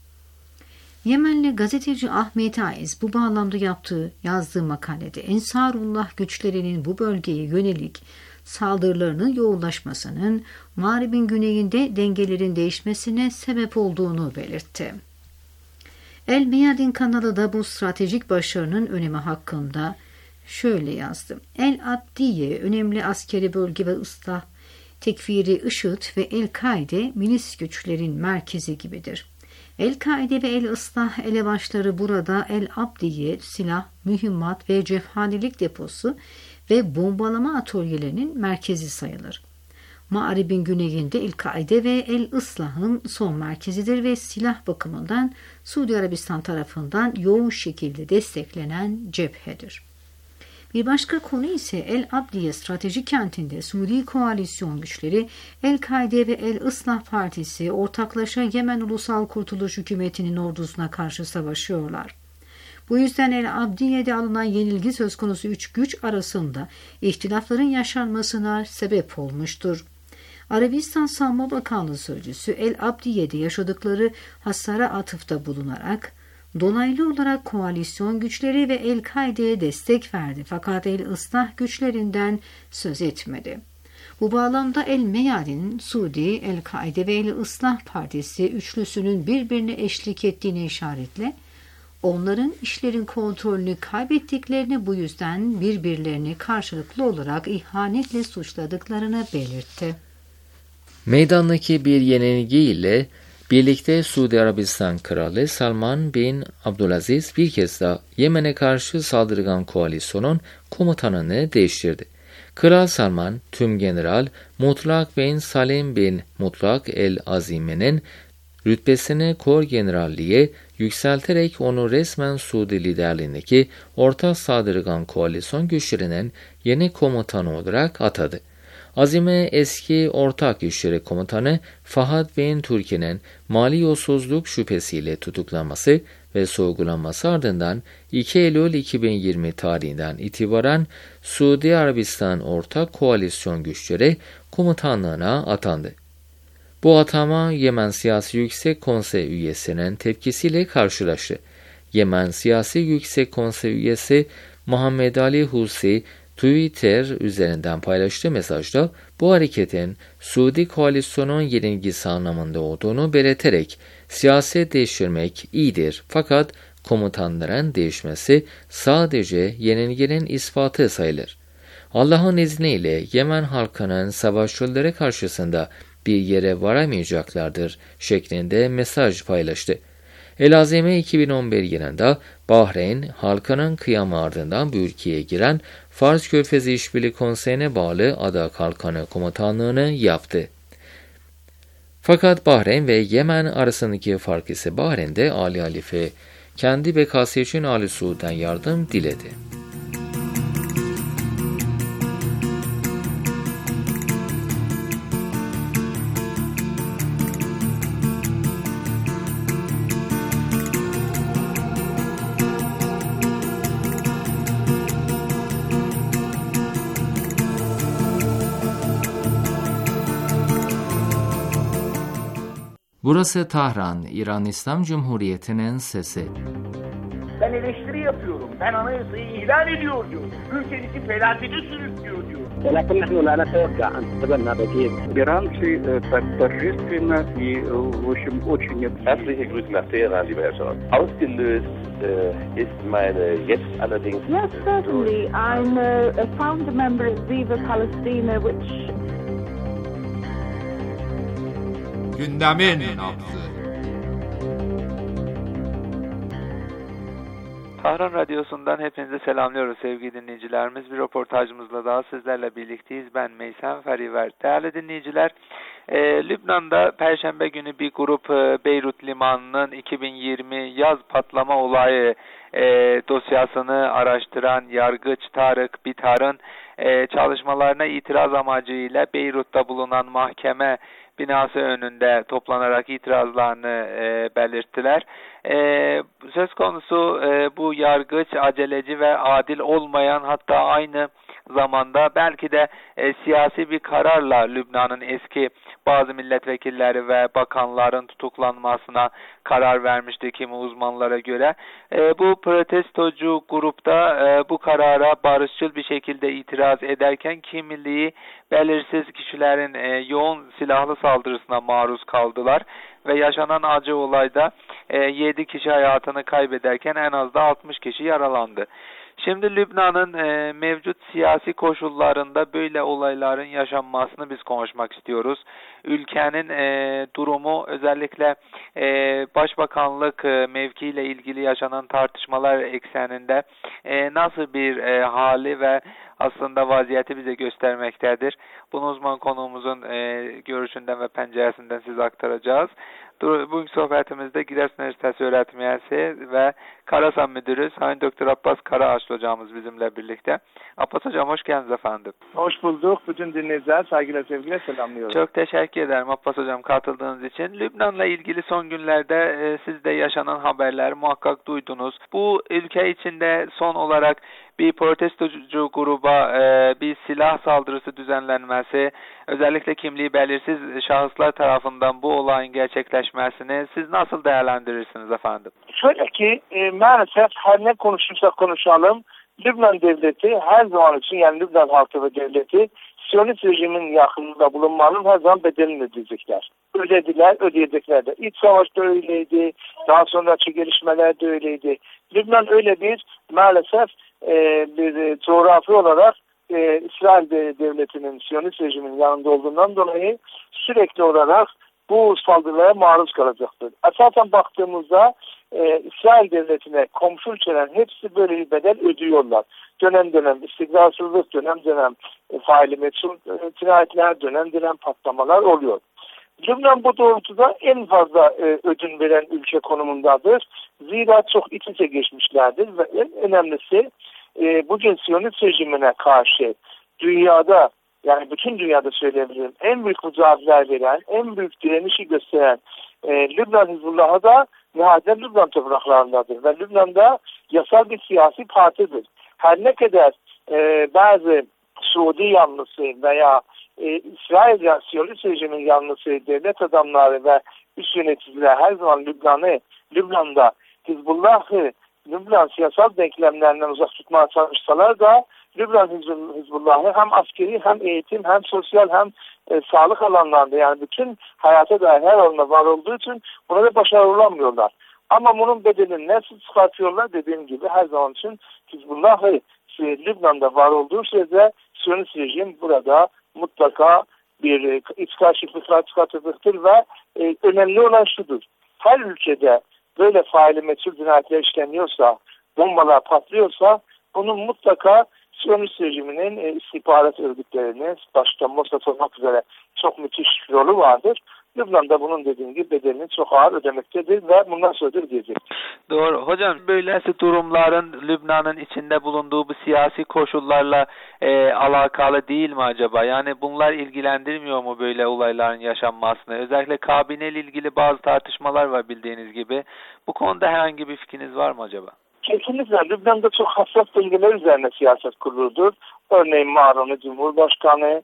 Yemenli gazeteci Ahmet Aiz bu bağlamda yazdığı makalede Ensarullah güçlerinin bu bölgeye yönelik saldırılarının yoğunlaşmasının Mağrib'in güneyinde dengelerin değişmesine sebep olduğunu belirtti. El Meyadin kanalı da bu stratejik başarının önemi hakkında şöyle yazdı. El Abdiye önemli askeri bölge ve ıslah, tekfiri IŞİD ve El-Kaide milis güçlerin merkezi gibidir. El-Kaide ve El-Islah elebaşları burada El-Abdiye silah, mühimmat ve cephanilik deposu ve bombalama atölyelerinin merkezi sayılır. Mağrib'in güneyinde El-Kaide ve El-Islah'ın son merkezidir ve silah bakımından Suudi Arabistan tarafından yoğun şekilde desteklenen cephedir. Bir başka konu ise El-Abdiye stratejik kentinde Suudi koalisyon güçleri El-Kaide ve El-Islah Partisi ortaklaşa Yemen Ulusal Kurtuluş Hükümeti'nin ordusuna karşı savaşıyorlar. Bu yüzden El-Abdiye'de alınan yenilgi söz konusu üç güç arasında ihtilafların yaşanmasına sebep olmuştur. Arabistan Savunma Bakanlığı Sözcüsü El-Abdiye'de yaşadıkları hasara atıfta bulunarak dolaylı olarak koalisyon güçleri ve El-Kaide'ye destek verdi fakat El-Islah güçlerinden söz etmedi. Bu bağlamda El-Meyadin, Suudi, El-Kaide ve El-Islah Partisi üçlüsünün birbirine eşlik ettiğini işaretle onların işlerin kontrolünü kaybettiklerini bu yüzden birbirlerini karşılıklı olarak ihanetle suçladıklarını belirtti. Meydandaki bir yenilgi ile birlikte Suudi Arabistan Kralı Salman bin Abdülaziz bir kez daha Yemen'e karşı saldırgan koalisyonun komutanını değiştirdi. Kral Salman, Tümgeneral Mutlak bin Salim bin Mutlak el-Azime'nin rütbesini kor generalliğe yükselterek onu resmen Suudi liderliğindeki ortak saldırgan koalisyon güçlerinin yeni komutanı olarak atadı. Azime eski ortak güçleri komutanı Fahad bin Türki'nin mali yolsuzluk şüphesiyle tutuklanması ve sorgulanması ardından 2 Eylül 2020 tarihinden itibaren Suudi Arabistan ortak koalisyon güçleri komutanlığına atandı. Bu atama Yemen Siyasi Yüksek Konsey üyesinin tepkisiyle karşılaştı. Yemen Siyasi Yüksek Konsey üyesi Muhammed Ali Husi Twitter üzerinden paylaştığı mesajda bu hareketin Suudi koalisyonun yenilgisi anlamında olduğunu belirterek siyaset değiştirmek iyidir fakat komutanların değişmesi sadece yenilginin ispatı sayılır. Allah'ın izniyle Yemen halkının savaşçıları karşısında bir yere varamayacaklardır şeklinde mesaj paylaştı. El-Azime 2011 yılında Bahreyn halkının kıyamı ardından bu ülkeye giren Fars Körfezi İşbirliği Konseyi'ne bağlı Ada Kalkanı komutanlığını yaptı. Fakat Bahreyn ve Yemen arasındaki fark ise Bahreyn'de Ali Halife kendi bekası için Ali Suud'dan yardım diledi. Burası Tahran, İran İslam Cumhuriyeti'nin sesi. Ben eleştiri yapıyorum. Ben anayasayı ihlal ediyor diyor. Ülkenizi felakete sürüklüyor diyor. ولكن نحن لا نتوقع أن تتبنى بديل. Иранцы торжественно и, в общем, очень... Herzliche Grüße nach Teheran, lieber Herr Scholz. Ausgelöst ist meine jetzt allerdings... Yes, certainly. I'm a founder member of Viva Palestina, which... Gündemin nabzı. Tahran Radyosu'ndan hepinizi selamlıyoruz sevgili dinleyicilerimiz. Bir röportajımızla daha sizlerle birlikteyiz. Ben Meysem Fariver. Değerli dinleyiciler, Lübnan'da Perşembe günü bir grup Beyrut Limanı'nın 2020 yaz patlama olayı dosyasını araştıran yargıç Tarık Bitar'ın çalışmalarına itiraz amacıyla Beyrut'ta bulunan mahkeme binası önünde toplanarak itirazlarını belirttiler. Söz konusu bu yargıç aceleci ve adil olmayan, hatta aynı zamanda belki de siyasi bir kararla Lübnan'ın eski bazı milletvekilleri ve bakanların tutuklanmasına karar vermişti kimi uzmanlara göre. Bu protestocu grupta bu karara barışçıl bir şekilde itiraz ederken kimliği belirsiz kişilerin yoğun silahlı saldırısına maruz kaldılar ve yaşanan acı olayda 7 kişi hayatını kaybederken en az da 60 kişi yaralandı. Şimdi Lübnan'ın mevcut siyasi koşullarında böyle olayların yaşanmasını biz konuşmak istiyoruz. Ülkenin durumu, özellikle başbakanlık mevkiiyle ilgili yaşanan tartışmalar ekseninde nasıl bir hali ve aslında vaziyeti bize göstermektedir. Bunu uzman konuğumuzun görüşünden ve penceresinden size aktaracağız. Bugünkü sohbetimizde Giresun Üniversitesi öğretim üyesi ve Karasan Müdürü Sayın Dr. Abbas Karaağaçlı hocamız bizimle birlikte. Abbas hocam hoş geldiniz efendim. Hoş bulduk. Bütün dinleyiciler saygıyla sevgiyle selamlıyorum. Çok teşekkür ederim Abbas hocam katıldığınız için. Lübnan'la ilgili son günlerde siz de yaşanan haberler muhakkak duydunuz. Bu ülke içinde son olarak bir protestocu gruba bir silah saldırısı düzenlenmesi, özellikle kimliği belirsiz şahıslar tarafından bu olayın gerçekleşmesini siz nasıl değerlendirirsiniz efendim? Şöyle ki maalesef her ne konuşursak konuşalım, Lübnan devleti her zaman için, yani Lübnan halkı ve devleti Siyonist rejimin yakınında bulunmanın her zaman bedelini ödeyecekler. Ödediler, ödeyecekler de. İç savaşta öyleydi, daha sonraki gelişmeler de öyleydi. Lübnan öyle bir maalesef bir coğrafi olarak İsrail devletinin, Siyonist rejimin yanında olduğundan dolayı sürekli olarak bu saldırılara maruz kalacaktır. Esasen baktığımızda İsrail devletine komşu ülkelerin hepsi böyle bir bedel ödüyorlar. Dönem dönem istikrarsızlık, dönem dönem faili meçhul cinayetler, dönem dönem patlamalar oluyor. Lübnan bu doğrultuda en fazla ödün veren ülke konumundadır. Zira çok iç içe geçmişlerdir ve en önemlisi bugün Siyonist rejimine karşı dünyada, yani bütün dünyada söyleyebilirim, en büyük mücadeleler veren, en büyük direnişi gösteren Lübnan Hizbullah'ı da nihayet Lübnan topraklarındadır. Ve Lübnan'da yasal bir siyasi partidir. Her ne kadar bazı Suudi yanlısı veya İsrail Siyonist rejimin yanlısı devlet adamları ve üst yöneticiler her zaman Lübnan'da Hizbullah'ı Lübnan siyasal denklemlerinden uzak tutmaya çalışsalar da Lübnan Hizbullah'ı hem askeri hem eğitim hem sosyal hem sağlık alanlarında, yani bütün hayata dair her alanda var olduğu için buna da başarılı olamıyorlar. Ama bunun bedelini nasıl çıkartıyorlar, dediğim gibi her zaman için Hizbullah'ı Lübnan'da var olduğu sürece Siyonist rejim burada mutlaka bir iç karşıtlıklar çıkartacaktır ve önemli olan şudur. Her ülkede böyle faili meçhul cinayetler işleniyorsa, bombalar patlıyorsa bunun mutlaka Siyonist rejiminin istihbarat örgütlerinin başta Mossad olmak üzere çok müthiş rolü vardır. Lübnan'da bunun dediğim gibi bedelini çok ağır ödemektedir ve bundan sonra da ödeyecek. Doğru. Hocam böylesi durumların Lübnan'ın içinde bulunduğu bu siyasi koşullarla alakalı değil mi acaba? Yani bunlar ilgilendirmiyor mu böyle olayların yaşanmasını? Özellikle kabineyle ilgili bazı tartışmalar var bildiğiniz gibi. Bu konuda herhangi bir fikriniz var mı acaba? Kesinlikle. Lübnan'da çok hassas dengeler üzerine siyaset kuruludur. Örneğin Maroni Cumhurbaşkanı,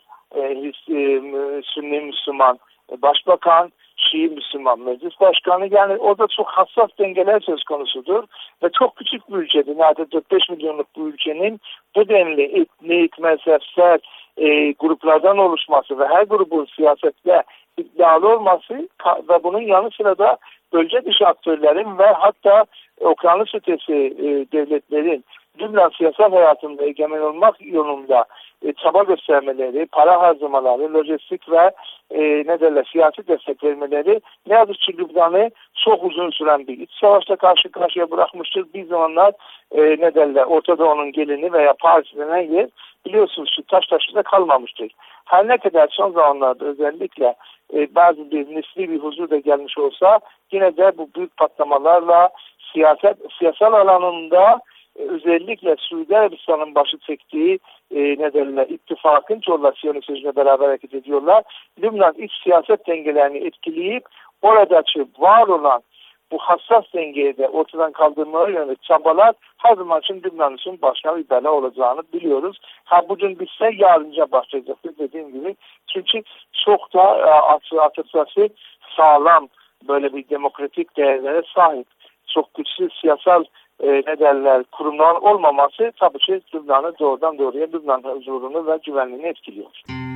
Sünni Müslüman Başbakan, Şii Müslüman Meclis Başkanı, yani orada çok hassas dengeler söz konusudur. Ve çok küçük bir ülkedir. Neredeyse 4-5 milyonluk bu ülkenin bu denli etnik, mezhepsel gruplardan oluşması ve her grubun siyasetle iddialı olması ve bunun yanı sıra da bölge dışı aktörlerin ve hatta okyanus ötesi devletlerin Lübnan siyasal hayatında egemen olmak yolunda çaba göstermeleri, para harcamaları, lojistik ve siyasi destek vermeleri ne yazık ki Lübnan'ı çok uzun süren bir iç savaşla karşı karşıya bırakmıştır. Bir zamanlar Orta Doğu'nun gelini veya Paris denen yer biliyorsunuz ki taş taşıda kalmamıştır. Her ne kadar son zamanlarda özellikle bazı bir nispi bir huzur da gelmiş olsa yine de bu büyük patlamalarla siyasal alanında özellikle Suudi Arabistan'ın başı çektiği ittifakın çoğunla Siyonist rejimle beraber hareket ediyorlar. Lübnan iç siyaset dengelerini etkileyip oradaki var olan bu hassas dengeyi de ortadan kaldırmaya yönelik çabalar her zaman için Lübnan'ın başına bir bela olacağını biliyoruz. Bugün bitse yarınca başlayacaktır dediğim gibi. Çünkü çok da açıkçası sağlam böyle bir demokratik değerlere sahip. Çok güçlü siyasal kurumların olmaması tabii ki Lübnan'ı doğrudan doğruya Lübnan'ın huzurunu ve güvenliğini etkiliyor.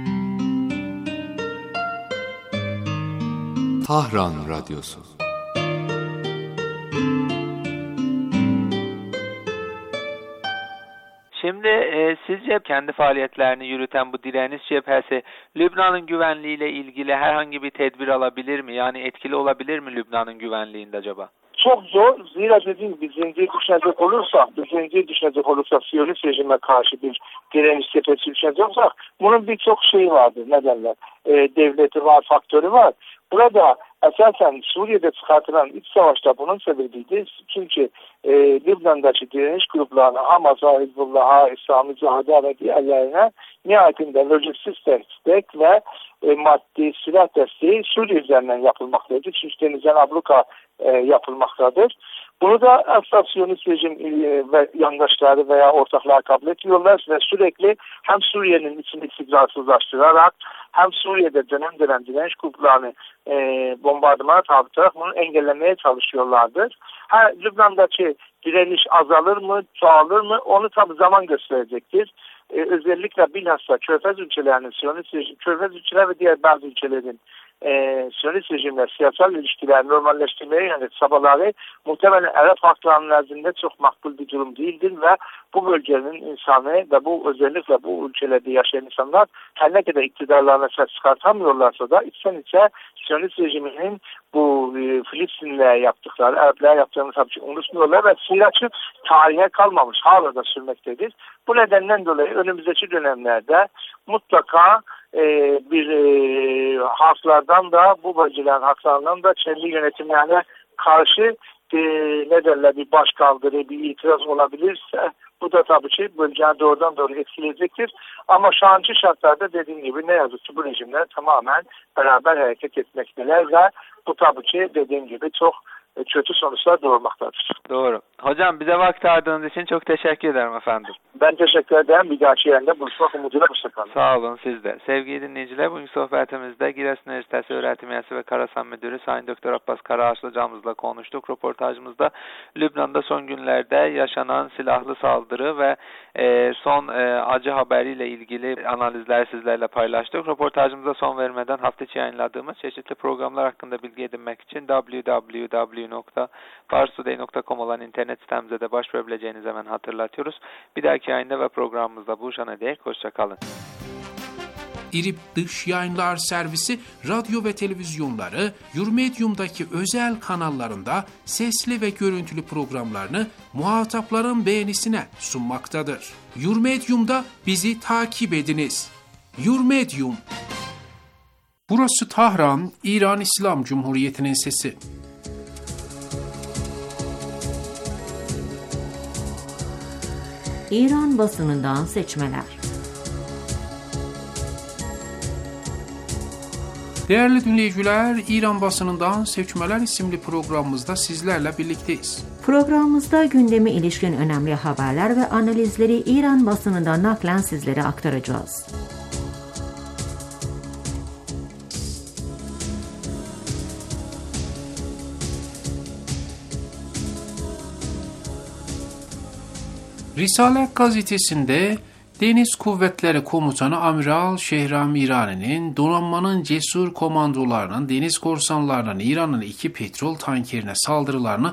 Tahran Radyosu. Şimdi sizce kendi faaliyetlerini yürüten bu direniş cephesi Lübnan'ın güvenliğiyle ilgili herhangi bir tedbir alabilir mi? Yani etkili olabilir mi Lübnan'ın güvenliğinde acaba? Çok zor. Zira dediğim gibi zincir düşünecek olursa Siyonist rejime karşı bir direniş cephesi düşüneceksak bunun birçok şeyi vardır. Devleti var, faktörü var. Burada esasen Suriye'de çıkartılan iç savaşta bunun sebebiydi. Çünkü Lübnan'daki direniş gruplarına Hamas'a, Hizbullah'a, İslami Cihad'a ve diğerlerine nihayetinde lojistik destek ve maddi silah desteği Suriye üzerinden yapılmaktadır. Çünkü denizden abluka yapılmaktadır. Bunu da asla Siyonist rejim ve yandaşları veya ortaklar kabul etmiyorlar ve sürekli hem Suriye'nin içini istikrarsızlaştırarak hem Suriye'de dönem direniş gruplarını bombardımana tabi tutarak bunu engellemeye çalışıyorlardır. Lübnan'daki direniş azalır mı, çoğalır mı onu tabi zaman gösterecektir. Özellikle bilhassa Körfez ülkelerinin, Körfez ülkeler ve diğer bazı ülkelerin Siyonist rejimle siyasal ilişkiler normalleştirmeye yönelik çabaları muhtemelen Arap halklarının nezdinde çok makbul bir durum değildir ve bu bölgenin insanı ve bu özellikle bu ülkelerde yaşayan insanlar her ne kadar iktidarlarına ses çıkartamıyorlarsa da içten içe Siyonist rejiminin bu Filistin'le yaptıkları, Araplara yaptığını tabii ki unutmuyorlar ve Siraç'ı tarihe kalmamış, hala da sürmektedir. Bu nedenden dolayı önümüzdeki dönemlerde mutlaka bir halklardan da bu bölgelerin halklarından da kendi yönetimlerine karşı bir başkaldırı, bir itiraz olabilirse bu da tabii ki bölgeyi doğrudan doğru etkileyecektir. Ama şu anki şartlarda dediğim gibi ne yazık ki bu rejimler tamamen beraber hareket etmekteler ve bu tabii ki dediğim gibi çok kötü sonuçlar doğurmaktadır. Doğru. Hocam bize vakit ayırdığınız için çok teşekkür ederim efendim. Ben teşekkür ederim. Bir dahaki yerinde buluşmak umuduyla hoşçakalın. Sağ olun siz de. Sevgili dinleyiciler bugün sohbetimizde Giresun Üniversitesi Öğretim Üyesi ve Karasan Müdürü Sayın Dr. Abbas Karaağaçlı hocamızla konuştuk. Röportajımızda Lübnan'da son günlerde yaşanan silahlı saldırı ve son acı haberiyle ilgili analizler sizlerle paylaştık. Röportajımıza son vermeden hafta içi yayınladığımız çeşitli programlar hakkında bilgi edinmek için www.parstoday.com olan internet sitemize de başvurabileceğinizi hemen hatırlatıyoruz. Bir dahaki yayında ve programımızda buluşana dek hoşçakalın. İRİB Dış Yayınlar Servisi radyo ve televizyonları Yurmedium'daki özel kanallarında sesli ve görüntülü programlarını muhatapların beğenisine sunmaktadır. Yurmedium'da bizi takip ediniz. Yurmedium. Burası Tahran, İran İslam Cumhuriyeti'nin sesi. İran basınından seçmeler. Değerli dinleyiciler, İran basınından seçmeler isimli programımızda sizlerle birlikteyiz. Programımızda gündeme ilişkin önemli haberler ve analizleri İran basınından naklen sizlere aktaracağız. Risalet gazetesinde Deniz Kuvvetleri Komutanı Amiral Şehram İrani'nin donanmanın cesur komandolarının deniz korsanlarının İran'ın 2 petrol tankerine saldırılarını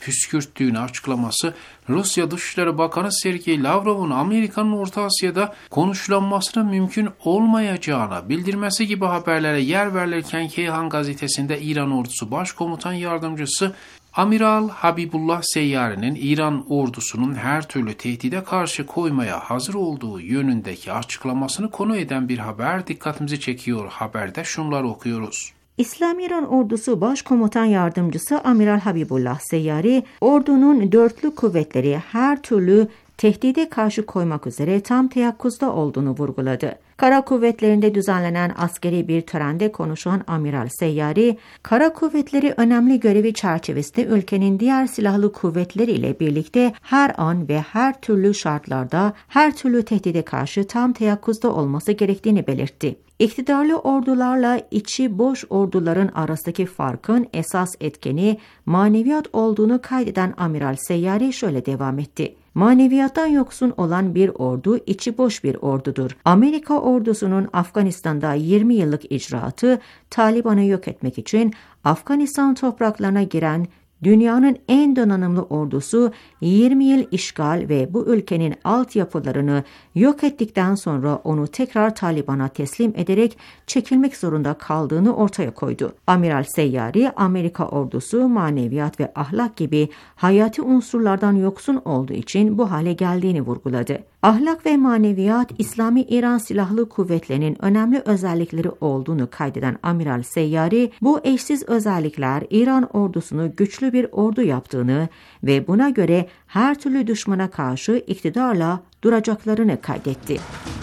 püskürttüğünü açıklaması, Rusya Dışişleri Bakanı Sergey Lavrov'un Amerika'nın Orta Asya'da konuşlanmasının mümkün olmayacağını bildirmesi gibi haberlere yer verilirken Keyhan gazetesinde İran Ordusu Başkomutan Yardımcısı Amiral Habibullah Seyyari'nin İran ordusunun her türlü tehdide karşı koymaya hazır olduğu yönündeki açıklamasını konu eden bir haber dikkatimizi çekiyor. Haberde şunları okuyoruz. İslam İran Ordusu Başkomutan Yardımcısı Amiral Habibullah Seyyari, ordunun dörtlü kuvvetleri her türlü tehdide karşı koymak üzere tam teyakkuzda olduğunu vurguladı. Kara kuvvetlerinde düzenlenen askeri bir törende konuşan Amiral Seyyari, kara kuvvetleri önemli görevi çerçevesinde ülkenin diğer silahlı kuvvetleriyle birlikte her an ve her türlü şartlarda her türlü tehdide karşı tam teyakkuzda olması gerektiğini belirtti. İktidarlı ordularla içi boş orduların arasındaki farkın esas etkeni maneviyat olduğunu kaydeden Amiral Seyyari şöyle devam etti. Maneviyattan yoksun olan bir ordu içi boş bir ordudur. Amerika ordusunun Afganistan'da 20 yıllık icraatı Taliban'ı yok etmek için Afganistan topraklarına giren dünyanın en donanımlı ordusu 20 yıl işgal ve bu ülkenin altyapılarını yok ettikten sonra onu tekrar Taliban'a teslim ederek çekilmek zorunda kaldığını ortaya koydu. Amiral Seyyari, Amerika ordusu maneviyat ve ahlak gibi hayati unsurlardan yoksun olduğu için bu hale geldiğini vurguladı. Ahlak ve maneviyat, İslami İran Silahlı Kuvvetleri'nin önemli özellikleri olduğunu kaydeden Amiral Seyyari, bu eşsiz özellikler İran ordusunu güçlü bir ordu yaptığını ve buna göre her türlü düşmana karşı iktidarla duracaklarını kaydetti.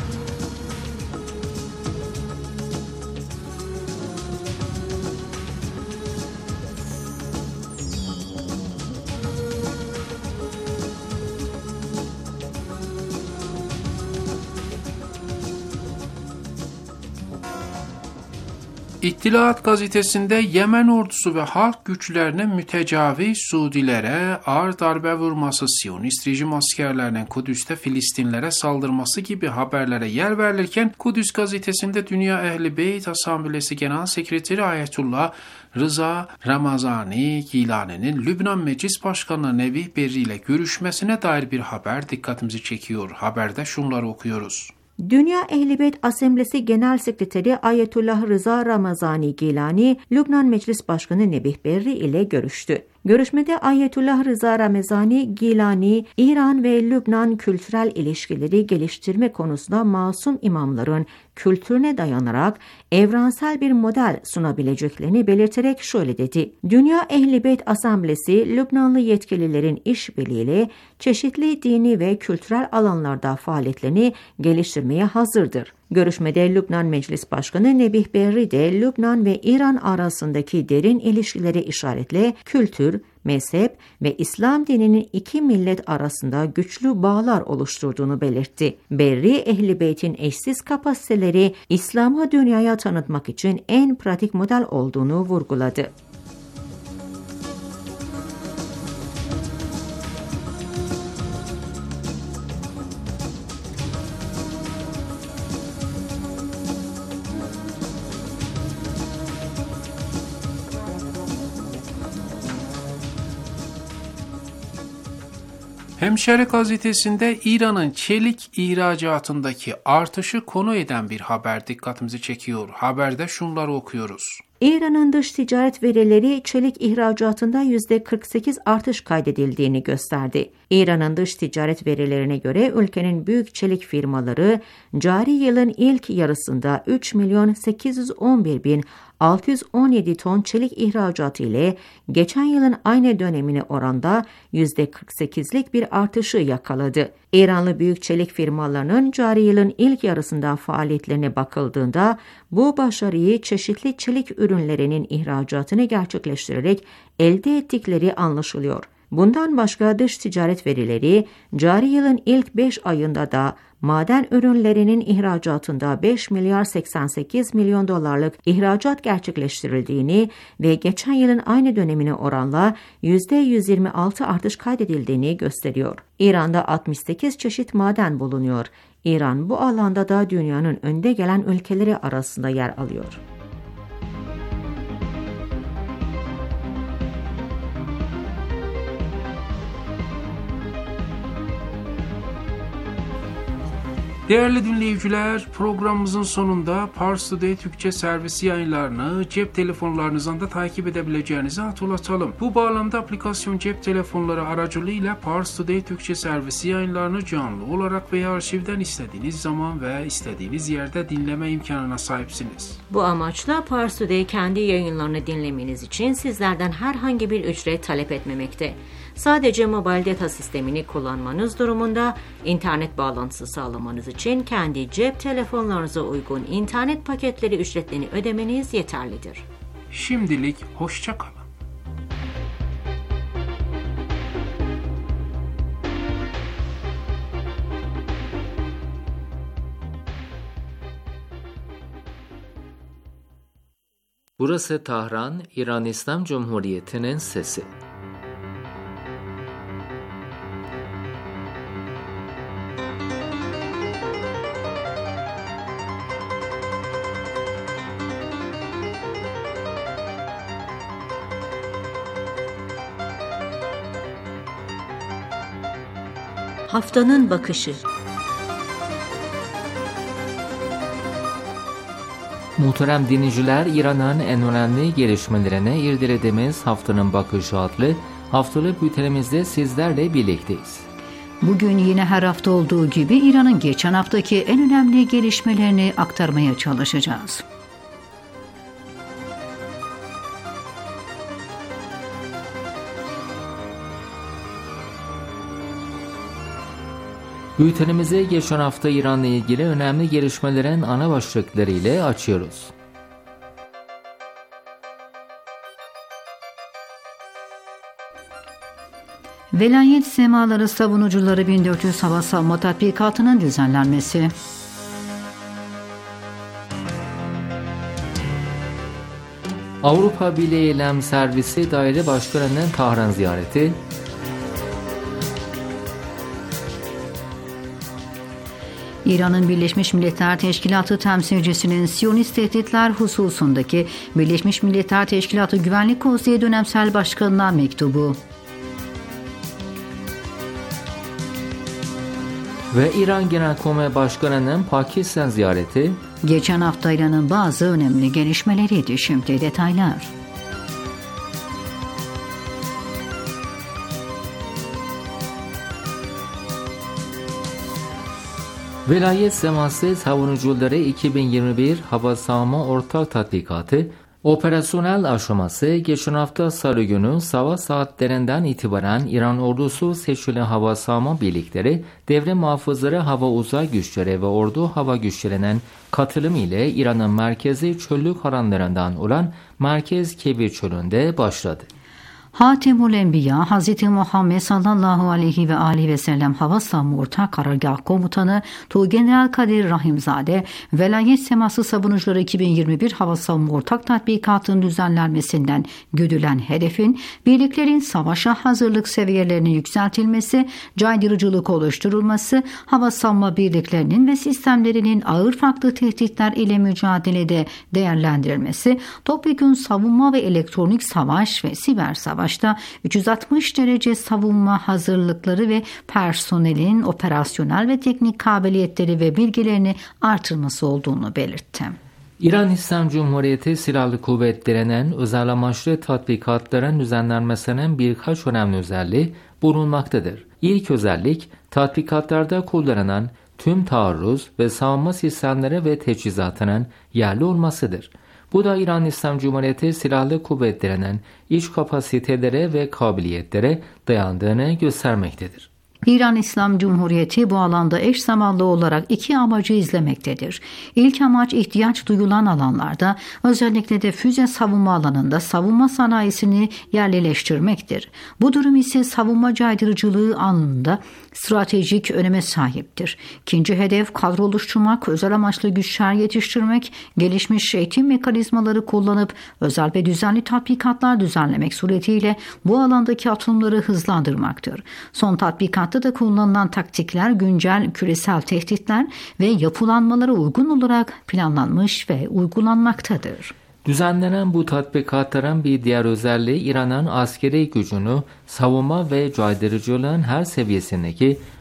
İttilaat gazetesinde Yemen ordusu ve halk güçlerinin mütecaviz Suudilere ağır darbe vurması, Siyonist rejim askerlerinin Kudüs'te Filistinlere saldırması gibi haberlere yer verilirken Kudüs gazetesinde Dünya Ehli Beyt Asamblesi Genel Sekreteri Ayetullah Rıza Ramazani Gilani'nin Lübnan Meclis Başkanı Nebih Berri ile görüşmesine dair bir haber dikkatimizi çekiyor. Haberde şunları okuyoruz. Dünya Ehl-i Beyt Asamblesi Genel Sekreteri Ayetullah Rıza Ramazani Gilani, Lübnan Meclis Başkanı Nebih Berri ile görüştü. Görüşmede Ayetullah Rıza Ramazani Gilani, İran ve Lübnan kültürel ilişkileri geliştirme konusunda masum imamların kültürüne dayanarak evrensel bir model sunabileceklerini belirterek şöyle dedi. Dünya Ehl-i Beyt Asamblesi, Lübnanlı yetkililerin işbirliğiyle çeşitli dini ve kültürel alanlarda faaliyetlerini geliştirmeye hazırdır. Görüşmede Lübnan Meclis Başkanı Nebih Berri de Lübnan ve İran arasındaki derin ilişkileri işaretle kültür, mezhep ve İslam dininin iki millet arasında güçlü bağlar oluşturduğunu belirtti. Berri, Ehl-i Beyt'in eşsiz kapasiteleri İslam'ı dünyaya tanıtmak için en pratik model olduğunu vurguladı. Hemşeri gazetesinde İran'ın çelik ihracatındaki artışı konu eden bir haber dikkatimizi çekiyor. Haberde şunları okuyoruz. İran'ın dış ticaret verileri çelik ihracatında %48 artış kaydedildiğini gösterdi. İran'ın dış ticaret verilerine göre ülkenin büyük çelik firmaları cari yılın ilk yarısında 3.811.617 ton çelik ihracatı ile geçen yılın aynı dönemine oranda %48'lik bir artışı yakaladı. İranlı büyük çelik firmalarının cari yılın ilk yarısında faaliyetlerine bakıldığında bu başarıyı çeşitli çelik ürünlerinin ihracatını gerçekleştirerek elde ettikleri anlaşılıyor. Bundan başka dış ticaret verileri cari yılın ilk 5 ayında da maden ürünlerinin ihracatında 5 milyar 88 milyon dolarlık ihracat gerçekleştirildiğini ve geçen yılın aynı dönemine oranla %126 artış kaydedildiğini gösteriyor. İran'da 68 çeşit maden bulunuyor. İran bu alanda da dünyanın önde gelen ülkeleri arasında yer alıyor. Değerli dinleyiciler, programımızın sonunda Pars Today Türkçe servisi yayınlarını cep telefonlarınızdan da takip edebileceğinizi hatırlatalım. Bu bağlamda aplikasyon cep telefonları aracılığıyla Pars Today Türkçe servisi yayınlarını canlı olarak veya arşivden istediğiniz zaman ve istediğiniz yerde dinleme imkanına sahipsiniz. Bu amaçla Pars Today kendi yayınlarını dinlemeniz için sizlerden herhangi bir ücret talep etmemekte. Sadece mobil data sistemini kullanmanız durumunda internet bağlantısı sağlamanız için kendi cep telefonlarınıza uygun internet paketleri ücretlerini ödemeniz yeterlidir. Şimdilik hoşça kalın. Burası Tahran, İran İslam Cumhuriyeti'nin sesi. Haftanın bakışı. Muhterem dinleyiciler, İran'ın en önemli gelişmelerine irdelediğimiz Haftanın Bakışı adlı haftalık bültenimizde sizlerle birlikteyiz. Bugün yine her hafta olduğu gibi İran'ın geçen haftaki en önemli gelişmelerini aktarmaya çalışacağız. Bültenimizi geçen hafta İran'la ilgili önemli gelişmelerin ana başlıkları ile açıyoruz. Velayet Semaları Savunucuları 1400 Hava Savunma Tatbikatı'nın düzenlenmesi. Avrupa Birliği Eylem Servisi Daire Başkanı'nın Tahran ziyareti. İran'ın Birleşmiş Milletler Teşkilatı temsilcisinin Siyonist tehditler hususundaki Birleşmiş Milletler Teşkilatı Güvenlik Konseyi Dönemsel Başkanı'na mektubu. Ve İran Genelkurmay Başkanı'nın Pakistan ziyareti. Geçen hafta İran'ın bazı önemli gelişmeleriydi. Şimdi detaylar. Velayet Seması Savunucuları 2021 Hava Savunma Ortak Tatbikatı operasyonel aşaması geçen hafta Salı günü sabah saatlerinden itibaren İran ordusu seçili hava savunma birlikleri, devre muhafızları hava uzay güçleri ve ordu hava güçlerinin katılımı ile İran'ın merkezi çöllük alanlarından olan Merkez Kebir Çölü'nde başladı. Hatemül Enbiya Hz. Muhammed sallallahu aleyhi ve aleyhi ve sellem Hava Savunma Ortak Karargah Komutanı Tuğgeneral Kadir Rahimzade, Velayet Seması Savunucuları 2021 Hava Savunma Ortak Tatbikatı'nın düzenlenmesinden güdülen hedefin birliklerin savaşa hazırlık seviyelerinin yükseltilmesi, caydırıcılık oluşturulması, hava savunma birliklerinin ve sistemlerinin ağır farklı tehditler ile mücadelede değerlendirilmesi, topyekün savunma ve elektronik savaş ve siber savaşta 360 derece savunma hazırlıkları ve personelin operasyonel ve teknik kabiliyetleri ve bilgilerini artırması olduğunu belirtti. İran İslam Cumhuriyeti Silahlı Kuvvetleri'nin özel amaçlı tatbikatların düzenlenmesinin birkaç önemli özelliği bulunmaktadır. İlk özellik, tatbikatlarda kullanılan tüm taarruz ve savunma sistemleri ve teçhizatının yerli olmasıdır. Bu da İran İslam Cumhuriyeti Silahlı Kuvvetleri'nin iç kapasitelere ve kabiliyetlere dayandığını göstermektedir. İran İslam Cumhuriyeti bu alanda eş zamanlı olarak iki amacı izlemektedir. İlk amaç ihtiyaç duyulan alanlarda, özellikle de füze savunma alanında savunma sanayisini yerleştirmektir. Bu durum ise savunma caydırıcılığı anlamında stratejik öneme sahiptir. İkinci hedef kadro oluşturmak, özel amaçlı güçler yetiştirmek, gelişmiş eğitim mekanizmaları kullanıp özel ve düzenli tatbikatlar düzenlemek suretiyle bu alandaki atılımları hızlandırmaktır. Son tatbikatta da kullanılan taktikler güncel küresel tehditler ve yapılanmalara uygun olarak planlanmış ve uygulanmaktadır. Düzenlenen bu tatbikatların bir diğer özelliği İran'ın askeri gücünü savunma ve caydırıcılığın her seviyesindeki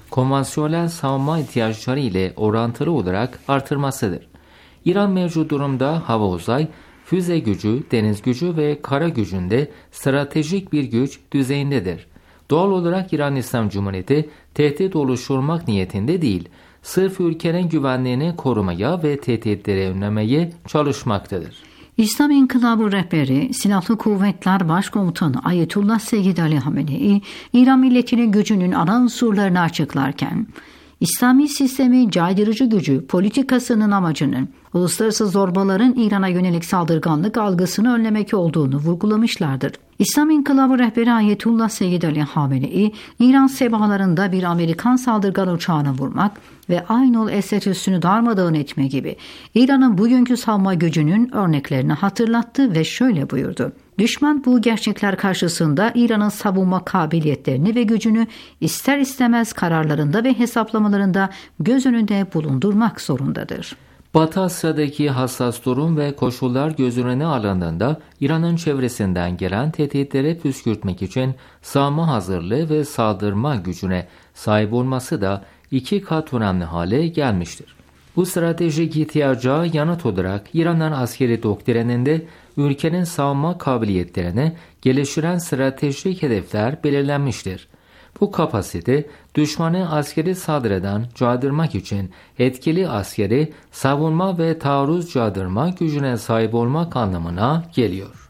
konvansiyonel savunma ihtiyaçları ile orantılı olarak artırmasıdır. İran mevcut durumda hava uzay, füze gücü, deniz gücü ve kara gücünde stratejik bir güç düzeyindedir. Doğal olarak İran İslam Cumhuriyeti tehdit oluşturmak niyetinde değil, sırf ülkenin güvenliğini korumaya ve tehditleri önlemeye çalışmaktadır. İslam İnkılabı rehberi, Silahlı Kuvvetler Başkomutanı Ayetullah Seyyid Ali Hamenei, İran milletinin gücünün ana unsurlarını açıklarken, İslami sistemin caydırıcı gücü politikasının amacının uluslararası zorbaların İran'a yönelik saldırganlık algısını önlemek olduğunu vurgulamışlardır. İslam İnkılabı rehberi Ayetullah Seyyid Ali Hamenei, İran sebalarında bir Amerikan saldırgan uçağını vurmak ve Aynol Esed üssünü darmadağın etme gibi İran'ın bugünkü savunma gücünün örneklerini hatırlattı ve şöyle buyurdu. Düşman bu gerçekler karşısında İran'ın savunma kabiliyetlerini ve gücünü ister istemez kararlarında ve hesaplamalarında göz önünde bulundurmak zorundadır. Batı Asya'daki hassas durum ve koşullar göz önüne alındığında İran'ın çevresinden gelen tehditleri püskürtmek için savunma hazırlığı ve saldırma gücüne sahip olması da 2 kat önemli hale gelmiştir. Bu stratejik ihtiyaca yanıt olarak İran'ın askeri doktrininde ülkenin savunma kabiliyetlerini geliştiren stratejik hedefler belirlenmiştir. Bu kapasite düşmanı askeri saldırıdan caydırmak için etkili askeri savunma ve taarruz caydırma gücüne sahip olmak anlamına geliyor.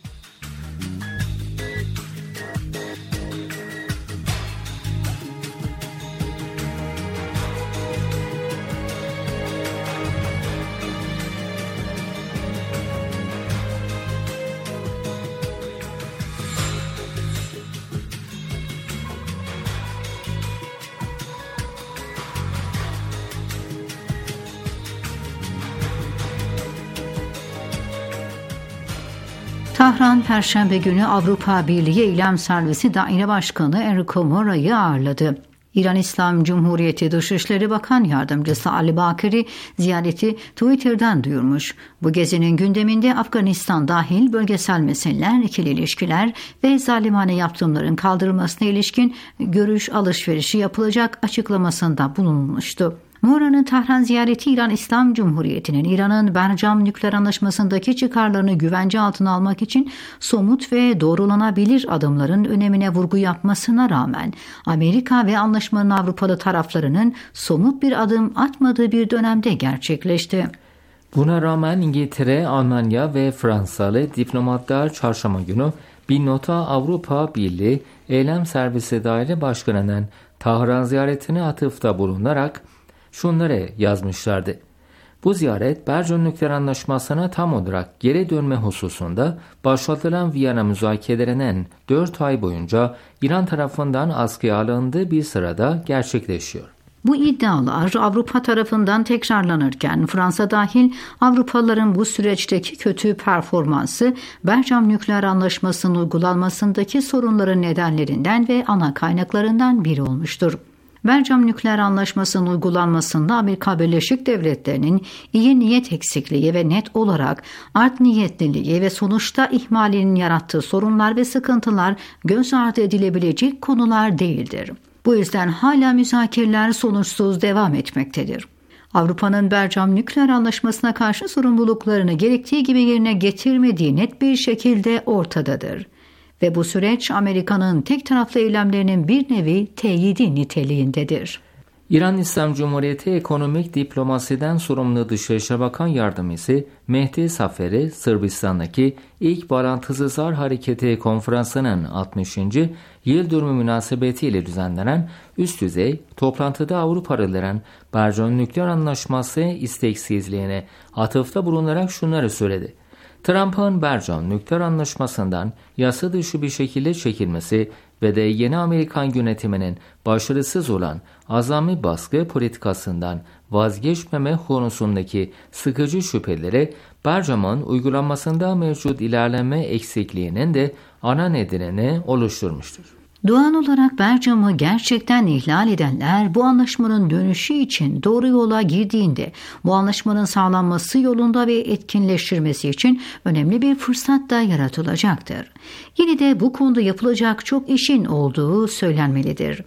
Tahran, Perşembe günü Avrupa Birliği Eylem Servisi Daire Başkanı Enrico Mora'yı ağırladı. İran İslam Cumhuriyeti Dışişleri Bakan Yardımcısı Ali Bakiri ziyareti Twitter'dan duyurmuş. Bu gezinin gündeminde Afganistan dahil bölgesel meseleler, ikili ilişkiler ve zalimane yaptırımların kaldırılmasına ilişkin görüş alışverişi yapılacak açıklamasında bulunmuştu. Mora'nın Tahran ziyareti İran İslam Cumhuriyeti'nin İran'ın Bercam nükleer anlaşmasındaki çıkarlarını güvence altına almak için somut ve doğrulanabilir adımların önemine vurgu yapmasına rağmen Amerika ve anlaşmanın Avrupalı taraflarının somut bir adım atmadığı bir dönemde gerçekleşti. Buna rağmen İngiltere, Almanya ve Fransalı diplomatlar çarşamba günü bir nota Avrupa Birliği Eylem Servisi Daire Başkanı'nın Tahran ziyaretine atıfta bulunarak şunları yazmışlardı. Bu ziyaret Bercam Nükleer Anlaşması'na tam olarak geri dönme hususunda başlatılan Viyana müzakerelerinin 4 ay boyunca İran tarafından askıya alındığı bir sırada gerçekleşiyor. Bu iddialar Avrupa tarafından tekrarlanırken Fransa dahil Avrupalıların bu süreçteki kötü performansı Bercam Nükleer Anlaşması'nın uygulanmasındaki sorunların nedenlerinden ve ana kaynaklarından biri olmuştur. Bercam Nükleer Anlaşması'nın uygulanmasında Amerika Birleşik Devletleri'nin iyi niyet eksikliği ve net olarak art niyetliliği ve sonuçta ihmalinin yarattığı sorunlar ve sıkıntılar göz ardı edilebilecek konular değildir. Bu yüzden hala müzakereler sonuçsuz devam etmektedir. Avrupa'nın Bercam Nükleer Anlaşması'na karşı sorumluluklarını gerektiği gibi yerine getirmediği net bir şekilde ortadadır. Ve bu süreç Amerika'nın tek taraflı eylemlerinin bir nevi teyidi niteliğindedir. İran İslam Cumhuriyeti Ekonomik Diplomasiden sorumlu Dışişleri Bakan Yardımcısı Mehdi Saferi, Sırbistan'daki ilk Bağlantısızlar Hareketi Konferansı'nın 60. yıl dönümü münasebetiyle düzenlenen üst düzey toplantıda Avrupalıların Bercam Nükleer Anlaşması isteksizliğine atıfta bulunarak şunları söyledi. Trump'ın Bercam Nükleer Anlaşması'ndan yasa dışı bir şekilde çekilmesi ve de yeni Amerikan yönetiminin başarısız olan azami baskı politikasından vazgeçmeme konusundaki sıkıcı şüpheleri Bercam'ın uygulanmasında mevcut ilerleme eksikliğinin de ana nedenini oluşturmuştur. Doğal olarak Bercam'ı gerçekten ihlal edenler bu anlaşmanın dönüşü için doğru yola girdiğinde bu anlaşmanın sağlanması yolunda ve etkinleştirmesi için önemli bir fırsat da yaratılacaktır. Yine de bu konuda yapılacak çok işin olduğu söylenmelidir.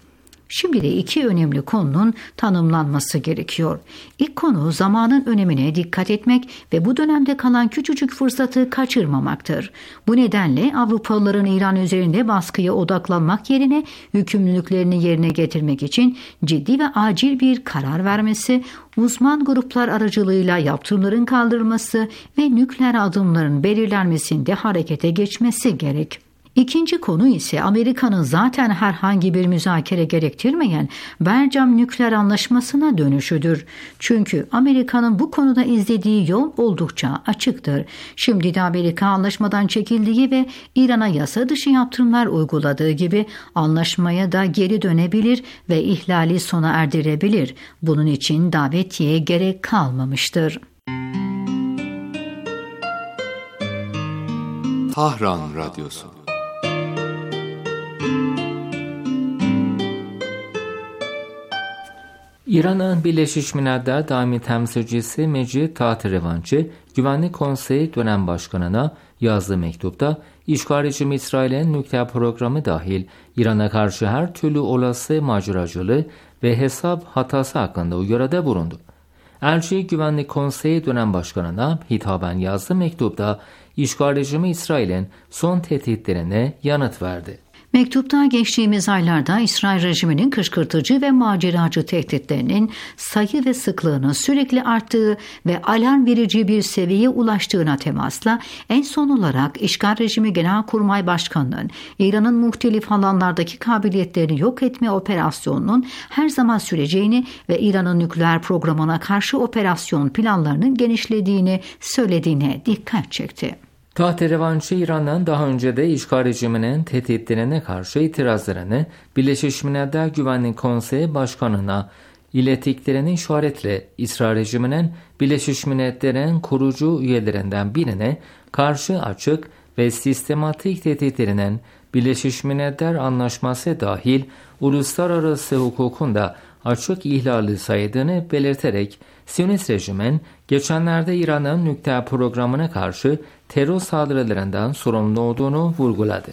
Şimdi de iki önemli konunun tanımlanması gerekiyor. İlk konu zamanın önemine dikkat etmek ve bu dönemde kalan küçücük fırsatı kaçırmamaktır. Bu nedenle Avrupalıların İran üzerinde baskıya odaklanmak yerine yükümlülüklerini yerine getirmek için ciddi ve acil bir karar vermesi, uzman gruplar aracılığıyla yaptırımların kaldırılması ve nükleer adımların belirlenmesinde harekete geçmesi gerek. İkinci konu ise Amerika'nın zaten herhangi bir müzakere gerektirmeyen Bercam nükleer anlaşmasına dönüşüdür. Çünkü Amerika'nın bu konuda izlediği yol oldukça açıktır. Şimdi de Amerika anlaşmadan çekildiği ve İran'a yasa dışı yaptırımlar uyguladığı gibi anlaşmaya da geri dönebilir ve ihlali sona erdirebilir. Bunun için davetiye gerek kalmamıştır. Tahran Radyosu. İran'ın Birleşmiş Milletler Daimi Temsilcisi Mecid Tahtervanchi, Güvenlik Konseyi dönem başkanına yazdığı mektupta işgal rejimi İsrail'in nükleer programı dahil İran'a karşı her türlü olası maceracılığı ve hesap hatası hakkında uyarıda bulundu. Elçi Güvenlik Konseyi dönem başkanına hitaben yazdığı mektupta işgal rejimi İsrail'in son tehditlerine yanıt verdi. Mektupta geçtiğimiz aylarda İsrail rejiminin kışkırtıcı ve maceracı tehditlerinin sayı ve sıklığının sürekli arttığı ve alarm verici bir seviyeye ulaştığına temasla en son olarak işgal rejimi Genelkurmay Başkanı'nın İran'ın muhtelif alanlardaki kabiliyetlerini yok etme operasyonunun her zaman süreceğini ve İran'ın nükleer programına karşı operasyon planlarının genişlediğini söylediğine dikkat çekti. Tahtervanchi, İran'dan daha önce de işgal rejiminin tehditlerine karşı itirazlarını Birleşmiş Milletler Güvenlik Konseyi Başkanı'na ilettiklerini işaretle İsrail rejiminin Birleşmiş Milletler'in kurucu üyelerinden birine karşı açık ve sistematik tehditlerinin Birleşmiş Milletler Anlaşması dahil uluslararası hukukun da açık ihlali saydığını belirterek Siyonist rejimin geçenlerde İran'ın nükleer programına karşı terör saldırılarından sorumlu olduğunu vurguladı.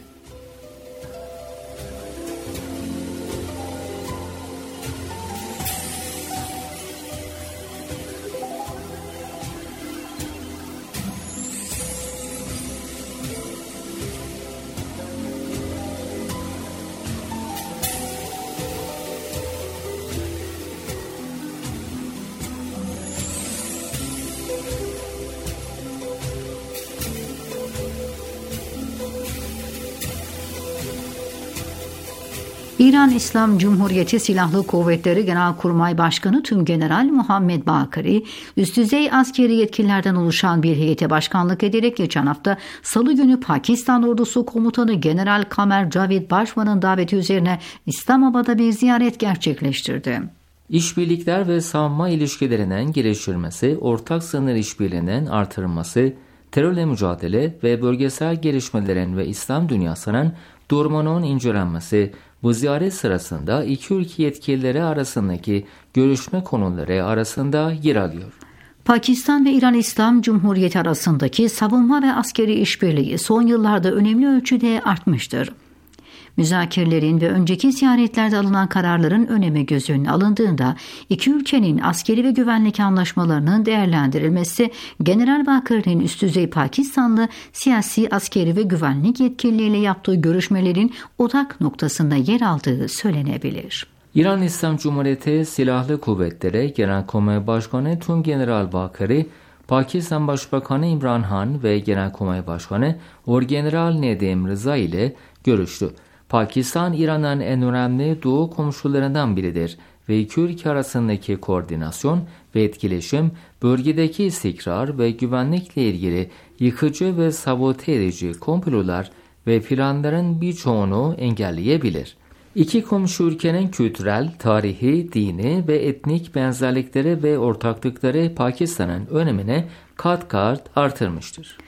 İran İslam Cumhuriyeti Silahlı Kuvvetleri Genelkurmay Başkanı Tümgeneral Muhammed Bakiri, üst düzey askeri yetkililerden oluşan bir heyete başkanlık ederek geçen hafta Salı günü Pakistan Ordusu Komutanı General Kamer Javid Bajwa'nın daveti üzerine İslamabad'a bir ziyaret gerçekleştirdi. İşbirlikler ve savunma ilişkilerinin geliştirilmesi, ortak sınır işbirliğinin artırılması, terörle mücadele ve bölgesel gelişmelerin ve İslam dünyasının durumunun incelenmesi, bu ziyaret sırasında iki ülke yetkilileri arasındaki görüşme konuları arasında yer alıyor. Pakistan ve İran İslam Cumhuriyeti arasındaki savunma ve askeri işbirliği son yıllarda önemli ölçüde artmıştır. Müzakerelerin ve önceki ziyaretlerde alınan kararların önemi göz önüne alındığında iki ülkenin askeri ve güvenlik anlaşmalarının değerlendirilmesi General Bakır'ın üst düzey Pakistanlı siyasi, askeri ve güvenlik yetkilileriyle yaptığı görüşmelerin odak noktasında yer aldığı söylenebilir. İran İslam Cumhuriyeti Silahlı Kuvvetleri Genelkurmay Başkanı Tümgeneral Bakır'ı Pakistan Başbakanı İmran Han ve Genelkurmay Başkanı Orgeneral Nedim Rıza ile görüştü. Pakistan, İran'ın en önemli doğu komşularından biridir ve iki ülke arasındaki koordinasyon ve etkileşim bölgedeki istikrar ve güvenlikle ilgili yıkıcı ve sabote edici komplolar ve planların birçoğunu engelleyebilir. İki komşu ülkenin kültürel, tarihi, dini ve etnik benzerlikleri ve ortaklıkları Pakistan'ın önemini kat kat artırmıştır.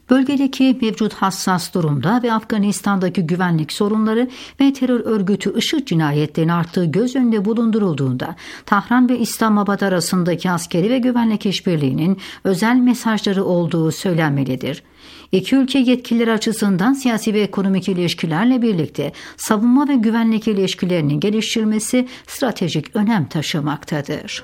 Bölgedeki mevcut hassas durumda ve Afganistan'daki güvenlik sorunları ve terör örgütü IŞİD cinayetlerinin arttığı göz önünde bulundurulduğunda Tahran ve İslamabad arasındaki askeri ve güvenlik işbirliğinin özel mesajları olduğu söylenmelidir. İki ülke yetkilileri açısından siyasi ve ekonomik ilişkilerle birlikte savunma ve güvenlik ilişkilerinin geliştirilmesi stratejik önem taşımaktadır.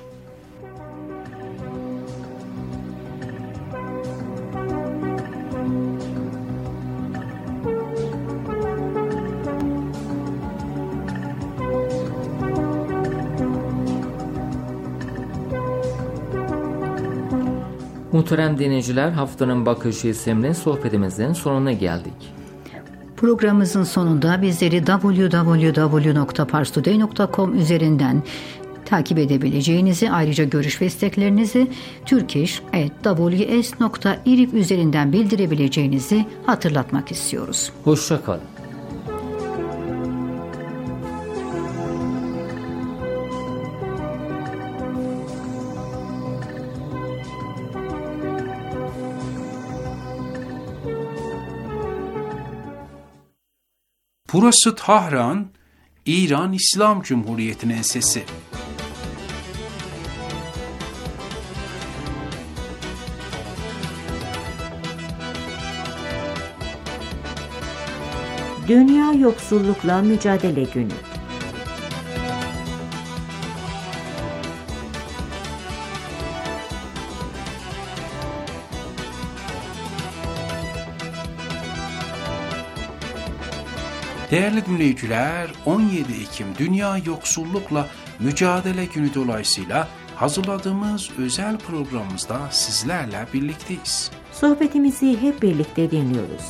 Muhterem dinleyiciler, haftanın bakışı isimli sohbetimizin sonuna geldik. Programımızın sonunda bizleri www.parstoday.com üzerinden takip edebileceğinizi, ayrıca görüş ve isteklerinizi turkish@ws.irib üzerinden bildirebileceğinizi hatırlatmak istiyoruz. Hoşça kalın. Burası Tahran, İran İslam Cumhuriyeti'nin sesi. Dünya Yoksullukla Mücadele Günü. Değerli dinleyiciler, 17 Ekim Dünya Yoksullukla Mücadele Günü dolayısıyla hazırladığımız özel programımızda sizlerle birlikteyiz. Sohbetimizi hep birlikte dinliyoruz.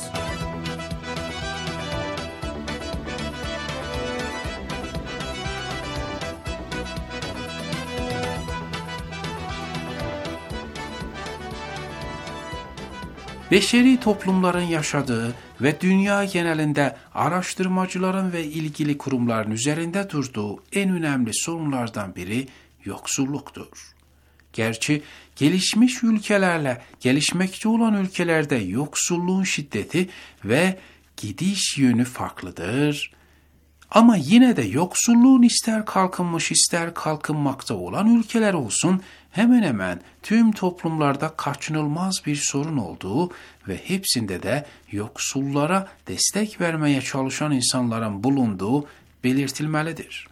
Beşeri toplumların yaşadığı ve dünya genelinde araştırmacıların ve ilgili kurumların üzerinde durduğu en önemli sorunlardan biri yoksulluktur. Gerçi gelişmiş ülkelerle gelişmekte olan ülkelerde yoksulluğun şiddeti ve gidiş yönü farklıdır. Ama yine de yoksulluğun ister kalkınmış ister kalkınmakta olan ülkeler olsun hemen hemen tüm toplumlarda kaçınılmaz bir sorun olduğu ve hepsinde de yoksullara destek vermeye çalışan insanların bulunduğu belirtilmelidir.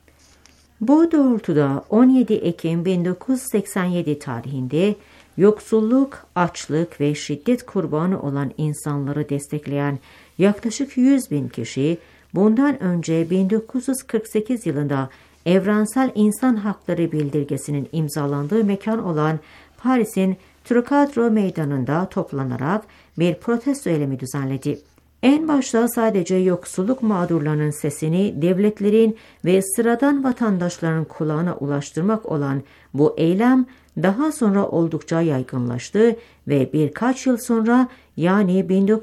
Bu doğrultuda 17 Ekim 1987 tarihinde yoksulluk, açlık ve şiddet kurbanı olan insanları destekleyen yaklaşık 100.000 kişi bundan önce 1948 yılında Evrensel İnsan Hakları Bildirgesi'nin imzalandığı mekan olan Paris'in Trocadero Meydanı'nda toplanarak bir protesto eylemi düzenledi. En başta sadece yoksulluk mağdurlarının sesini devletlerin ve sıradan vatandaşların kulağına ulaştırmak olan bu eylem daha sonra oldukça yaygınlaştı ve birkaç yıl sonra yani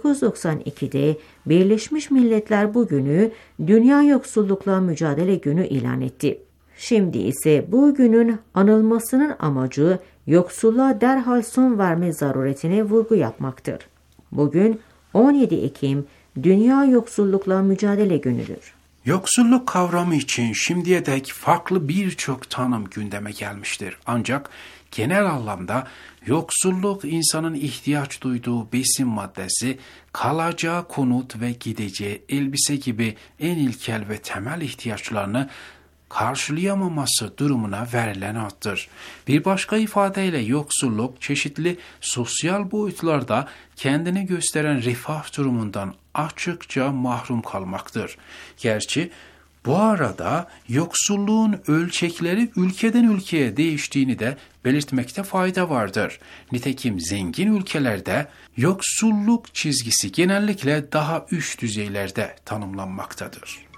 1992'de Birleşmiş Milletler bu günü Dünya Yoksullukla Mücadele Günü ilan etti. Şimdi ise bu günün anılmasının amacı yoksulluğa derhal son verme zaruretine vurgu yapmaktır. Bugün 17 Ekim Dünya Yoksullukla Mücadele Günü'dür. Yoksulluk kavramı için şimdiye dek farklı birçok tanım gündeme gelmiştir. Ancak genel anlamda yoksulluk insanın ihtiyaç duyduğu besin maddesi, kalacağı konut ve gideceği elbise gibi en ilkel ve temel ihtiyaçlarını karşılayamaması durumuna verilen addır. Bir başka ifadeyle yoksulluk çeşitli sosyal boyutlarda kendini gösteren refah durumundan açıkça mahrum kalmaktır. Gerçi bu arada yoksulluğun ölçekleri ülkeden ülkeye değiştiğini de belirtmekte fayda vardır. Nitekim zengin ülkelerde yoksulluk çizgisi genellikle daha üst düzeylerde tanımlanmaktadır.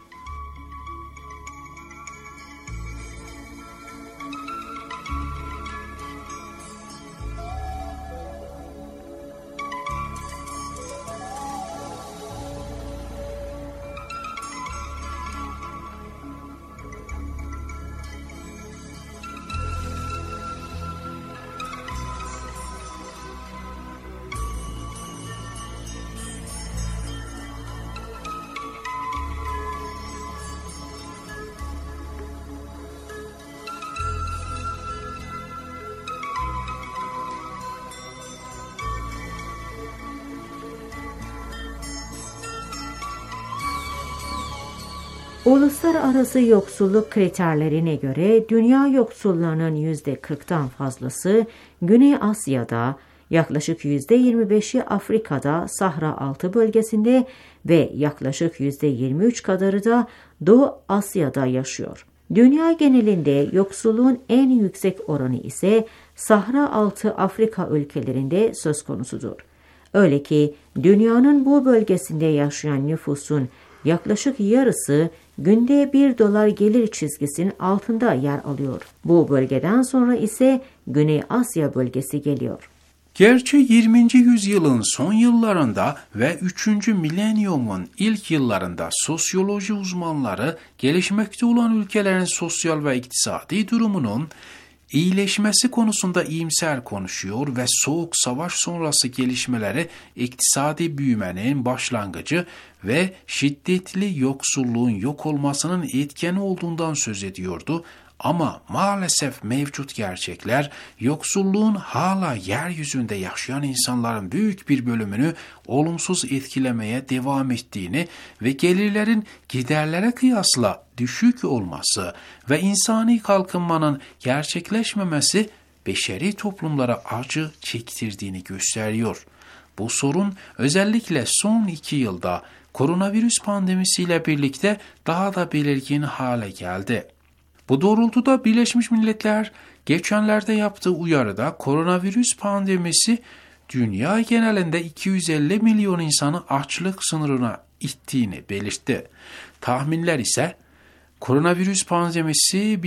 Uluslararası yoksulluk kriterlerine göre dünya yoksullarının %40'tan fazlası Güney Asya'da, yaklaşık %25'i Afrika'da Sahra Altı bölgesinde ve yaklaşık %23 kadarı da Doğu Asya'da yaşıyor. Dünya genelinde yoksulluğun en yüksek oranı ise Sahra Altı Afrika ülkelerinde söz konusudur. Öyle ki dünyanın bu bölgesinde yaşayan nüfusun yaklaşık yarısı günde $1 gelir çizgisinin altında yer alıyor. Bu bölgeden sonra ise Güney Asya bölgesi geliyor. Gerçi 20. yüzyılın son yıllarında ve 3. milenyumun ilk yıllarında sosyoloji uzmanları gelişmekte olan ülkelerin sosyal ve iktisadi durumunun iyileşmesi konusunda iyimser konuşuyor ve Soğuk Savaş sonrası gelişmeleri iktisadi büyümenin başlangıcı ve şiddetli yoksulluğun yok olmasının etkeni olduğundan söz ediyordu. Ama maalesef mevcut gerçekler yoksulluğun hala yeryüzünde yaşayan insanların büyük bir bölümünü olumsuz etkilemeye devam ettiğini ve gelirlerin giderlere kıyasla düşük olması ve insani kalkınmanın gerçekleşmemesi beşeri toplumlara acı çektirdiğini gösteriyor. Bu sorun özellikle son 2 yılda koronavirüs pandemisiyle birlikte daha da belirgin hale geldi. Bu doğrultuda Birleşmiş Milletler geçenlerde yaptığı uyarıda koronavirüs pandemisi dünya genelinde 250 milyon insanı açlık sınırına ittiğini belirtti. Tahminler ise koronavirüs pandemisi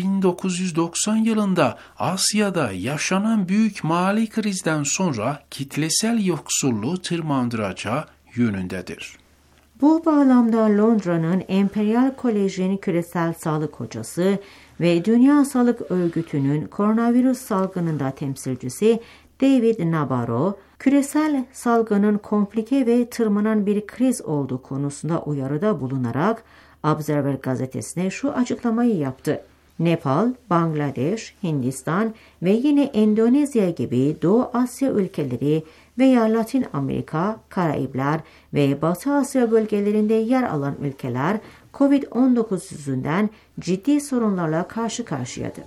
1990 yılında Asya'da yaşanan büyük mali krizden sonra kitlesel yoksulluğu tırmandıracağı yönündedir. Bu bağlamda Londra'nın Imperial College'in küresel sağlık hocası ve Dünya Sağlık Örgütü'nün koronavirüs salgınında temsilcisi David Nabarro, küresel salgının komplike ve tırmanan bir kriz olduğu konusunda uyarıda bulunarak Observer gazetesine şu açıklamayı yaptı. Nepal, Bangladeş, Hindistan ve yine Endonezya gibi Doğu Asya ülkeleri veya Latin Amerika, Karayipler ve Batı Asya bölgelerinde yer alan ülkeler COVID-19 yüzünden ciddi sorunlarla karşı karşıyadır.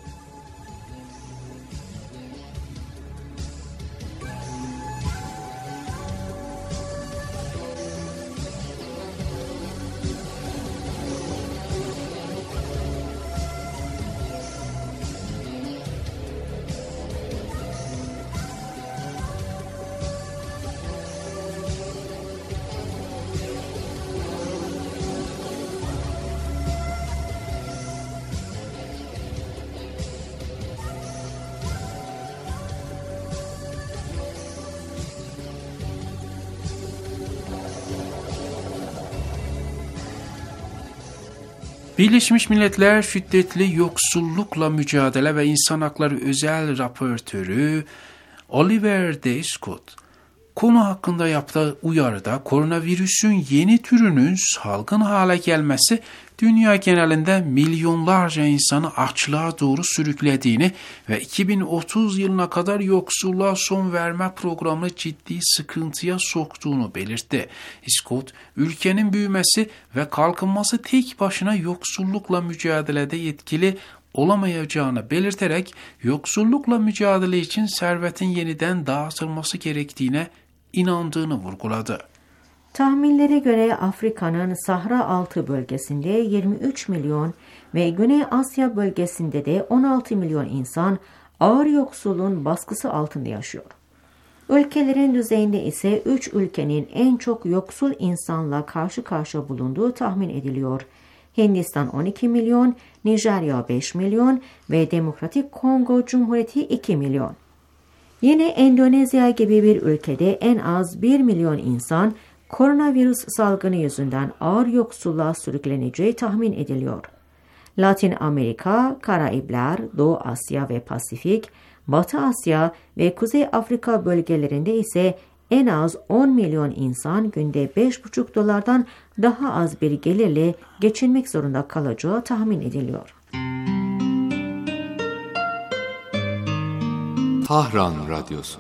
Birleşmiş Milletler Şiddetli Yoksullukla Mücadele ve İnsan Hakları Özel Raportörü Oliver D. Scott, konu hakkında yaptığı uyarıda koronavirüsün yeni türünün salgın hale gelmesi dünya genelinde milyonlarca insanı açlığa doğru sürüklediğini ve 2030 yılına kadar yoksulluğa son verme programını ciddi sıkıntıya soktuğunu belirtti. Scott, ülkenin büyümesi ve kalkınması tek başına yoksullukla mücadelede yetkili olamayacağını belirterek yoksullukla mücadele için servetin yeniden dağıtılması gerektiğine inandığını vurguladı. Tahminlere göre Afrika'nın Sahra Altı bölgesinde 23 milyon ve Güney Asya bölgesinde de 16 milyon insan ağır yoksulluğun baskısı altında yaşıyor. Ülkelerin düzeyinde ise 3 ülkenin en çok yoksul insanla karşı karşıya bulunduğu tahmin ediliyor. Hindistan 12 milyon, Nijerya 5 milyon ve Demokratik Kongo Cumhuriyeti 2 milyon. Yine Endonezya gibi bir ülkede en az 1 milyon insan koronavirüs salgını yüzünden ağır yoksulluğa sürükleneceği tahmin ediliyor. Latin Amerika, Karayipler, Doğu Asya ve Pasifik, Batı Asya ve Kuzey Afrika bölgelerinde ise en az 10 milyon insan günde $5,5 daha az bir gelirle geçinmek zorunda kalacağı tahmin ediliyor. Tahran Radyosu.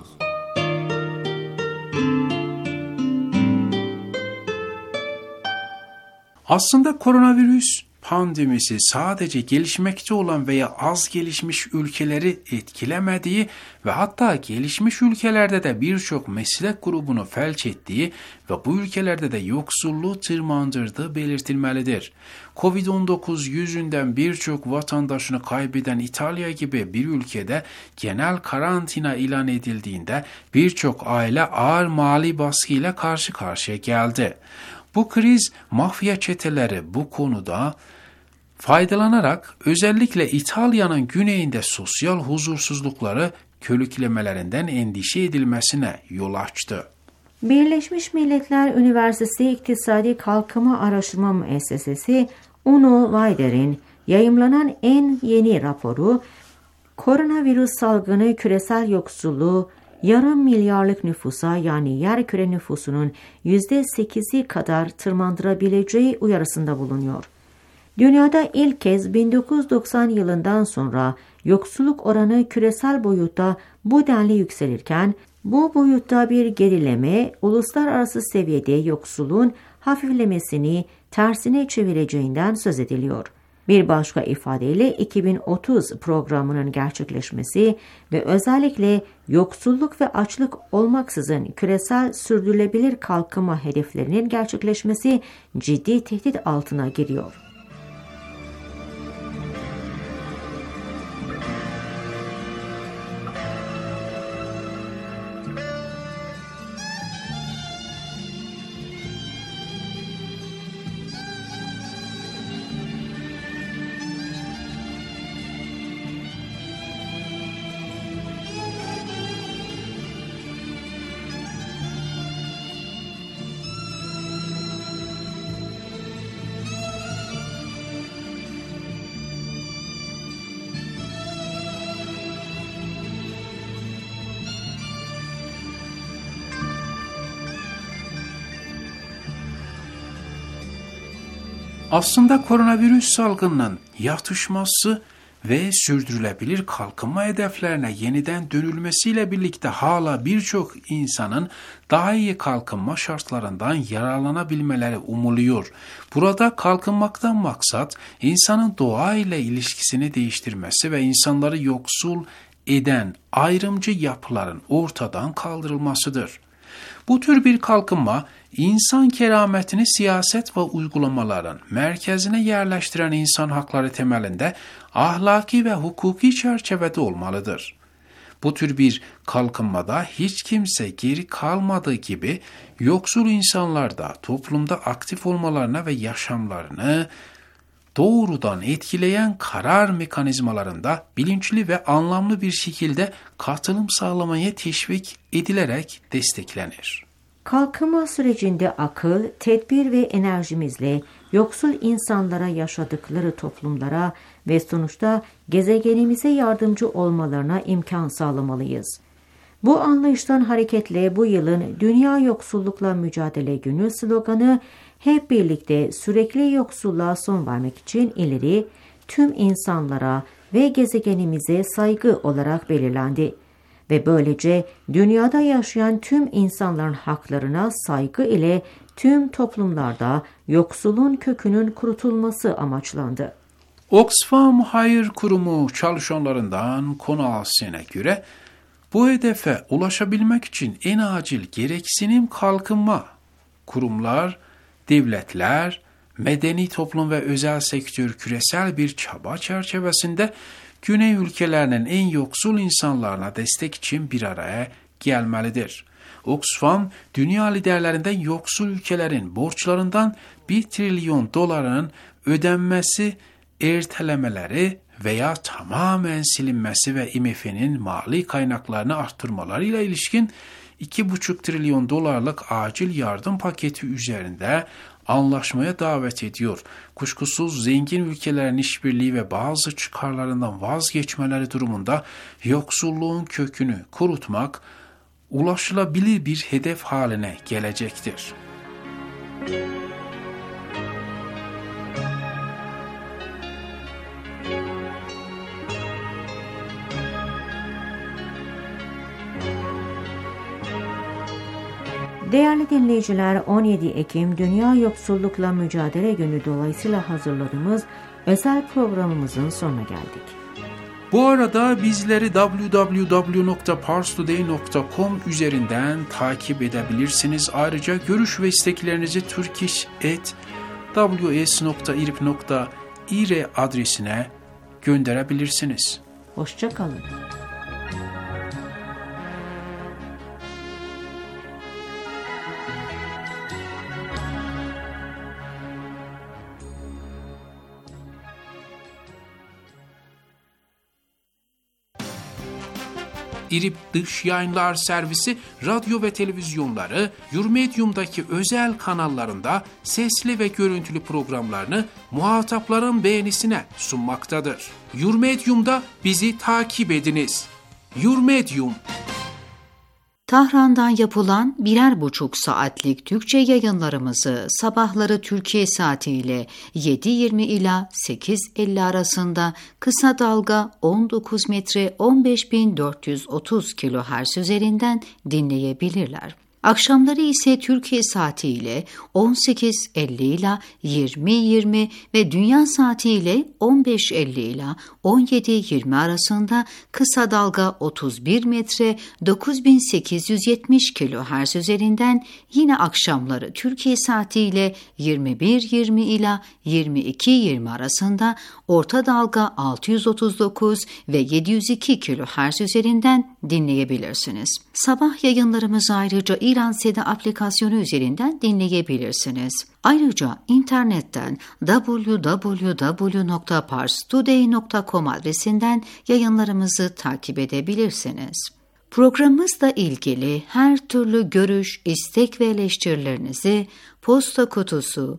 Aslında koronavirüs pandemisi sadece gelişmekte olan veya az gelişmiş ülkeleri etkilemediği ve hatta gelişmiş ülkelerde de birçok meslek grubunu felç ettiği ve bu ülkelerde de yoksulluğu tırmandırdığı belirtilmelidir. Covid-19 yüzünden birçok vatandaşını kaybeden İtalya gibi bir ülkede genel karantina ilan edildiğinde birçok aile ağır mali baskıyla karşı karşıya geldi. Bu kriz mafya çeteleri bu konuda faydalanarak özellikle İtalya'nın güneyinde sosyal huzursuzlukları körüklemelerinden endişe edilmesine yol açtı. Birleşmiş Milletler Üniversitesi İktisadi Kalkınma Araştırma Müessesesi UNO-WIDER'in yayımlanan en yeni raporu, koronavirüs salgını küresel yoksulluğu yarım milyarlık nüfusa yani yerküre nüfusunun %8'i kadar tırmandırabileceği uyarısında bulunuyor. Dünyada ilk kez 1990 yılından sonra yoksulluk oranı küresel boyutta bu denli yükselirken, bu boyutta bir gerileme uluslararası seviyede yoksulluğun hafiflemesini tersine çevireceğinden söz ediliyor. Bir başka ifadeyle 2030 programının gerçekleşmesi ve özellikle yoksulluk ve açlık olmaksızın küresel sürdürülebilir kalkınma hedeflerinin gerçekleşmesi ciddi tehdit altına giriyor. Aslında koronavirüs salgınının yatışması ve sürdürülebilir kalkınma hedeflerine yeniden dönülmesiyle birlikte hala birçok insanın daha iyi kalkınma şartlarından yararlanabilmeleri umuluyor. Burada kalkınmaktan maksat insanın doğa ile ilişkisini değiştirmesi ve insanları yoksul eden ayrımcı yapıların ortadan kaldırılmasıdır. Bu tür bir kalkınma, insan kerametini siyaset ve uygulamaların merkezine yerleştiren insan hakları temelinde ahlaki ve hukuki çerçevede olmalıdır. Bu tür bir kalkınmada hiç kimse geri kalmadığı gibi yoksul insanlar da toplumda aktif olmalarına ve yaşamlarını doğrudan etkileyen karar mekanizmalarında bilinçli ve anlamlı bir şekilde katılım sağlamaya teşvik edilerek desteklenir. Kalkınma sürecinde akıl, tedbir ve enerjimizle yoksul insanlara yaşadıkları toplumlara ve sonuçta gezegenimize yardımcı olmalarına imkan sağlamalıyız. Bu anlayıştan hareketle bu yılın Dünya Yoksullukla Mücadele Günü sloganı hep birlikte sürekli yoksulluğa son vermek için ileri, tüm insanlara ve gezegenimize saygı olarak belirlendi. Ve böylece dünyada yaşayan tüm insanların haklarına saygı ile tüm toplumlarda yoksulluğun kökünün kurutulması amaçlandı. Oxfam Hayır Kurumu çalışanlarından Konalsen'e göre bu hedefe ulaşabilmek için en acil gereksinim kalkınma. Kurumlar, devletler, medeni toplum ve özel sektör küresel bir çaba çerçevesinde Güney ülkelerinin en yoksul insanlarına destek için bir araya gelmelidir. Oxfam, dünya liderlerinden yoksul ülkelerin borçlarından 1 trilyon doların ödenmesi, ertelemeleri veya tamamen silinmesi ve IMF'nin mali kaynaklarını arttırmalarıyla ilişkin 2,5 trilyon dolarlık acil yardım paketi üzerinde anlaşmaya davet ediyor. Kuşkusuz zengin ülkelerin işbirliği ve bazı çıkarlarından vazgeçmeleri durumunda yoksulluğun kökünü kurutmak ulaşılabilir bir hedef haline gelecektir. Değerli dinleyiciler, 17 Ekim Dünya Yoksullukla Mücadele Günü dolayısıyla hazırladığımız özel programımızın sonuna geldik. Bu arada bizleri www.parstoday.com üzerinden takip edebilirsiniz. Ayrıca görüş ve isteklerinizi turkish@ws.irib.ir adresine gönderebilirsiniz. Hoşça kalın. İRİB Dış Yayınlar Servisi radyo ve televizyonları Yurmedyum'daki özel kanallarında sesli ve görüntülü programlarını muhatapların beğenisine sunmaktadır. Yurmedyum'da bizi takip ediniz. Yurmedyum. Tahran'dan yapılan 1,5 saatlik Türkçe yayınlarımızı sabahları Türkiye saatiyle 7:20 ila 8:50 arasında kısa dalga 19 metre 15.430 kHz üzerinden dinleyebilirler. Akşamları ise Türkiye saatiyle 18:50 ila 20:20 ve dünya saatiyle 15:50 ila 17:20 arasında kısa dalga 31 metre 9870 kHz üzerinden yine akşamları Türkiye saatiyle 21:20 ila 22:20 arasında orta dalga 639 ve 702 kHz üzerinden dinleyebilirsiniz. Sabah yayınlarımızı ayrıca İran Seda aplikasyonu üzerinden dinleyebilirsiniz. Ayrıca internetten www.parstoday.com adresinden yayınlarımızı takip edebilirsiniz. Programımızla ilgili her türlü görüş, istek ve eleştirilerinizi posta kutusu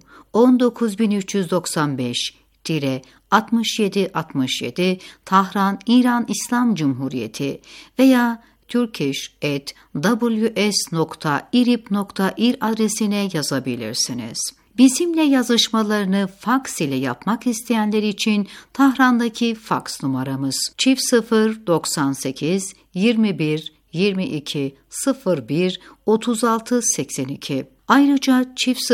19995-6767 Tahran, İran İslam Cumhuriyeti veya turkish@ws.irib.ir adresine yazabilirsiniz. Bizimle yazışmalarını faks ile yapmak isteyenler için Tahran'daki faks numaramız +098 21 22 01 36 82. Ayrıca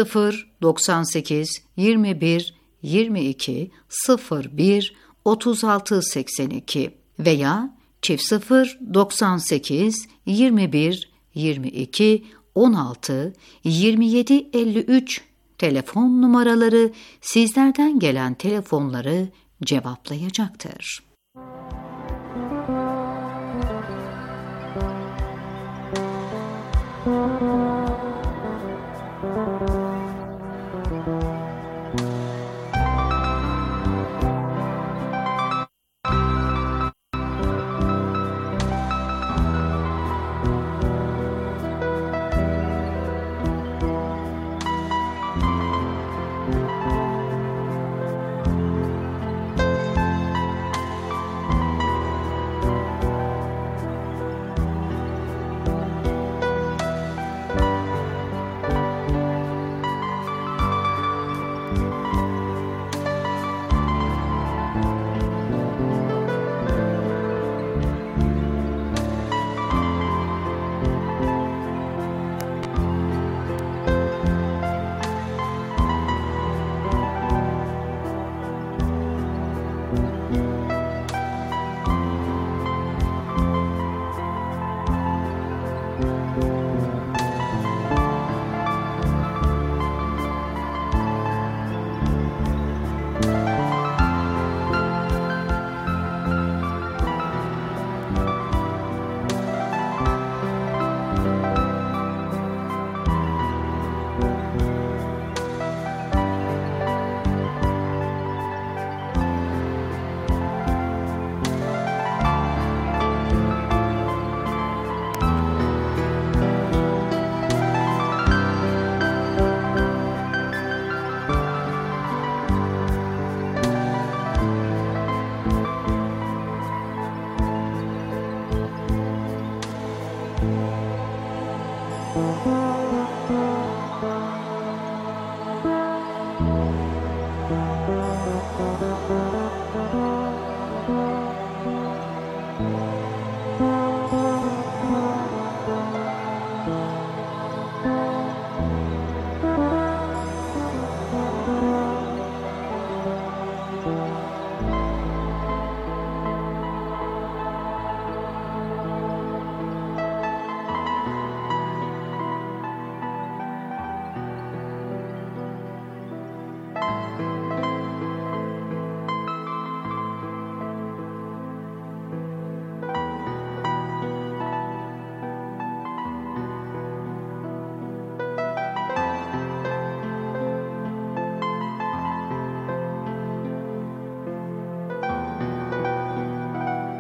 +098 21 22 01 36 82 veya +098 21 22 16 27 53 telefon numaraları sizlerden gelen telefonları cevaplayacaktır.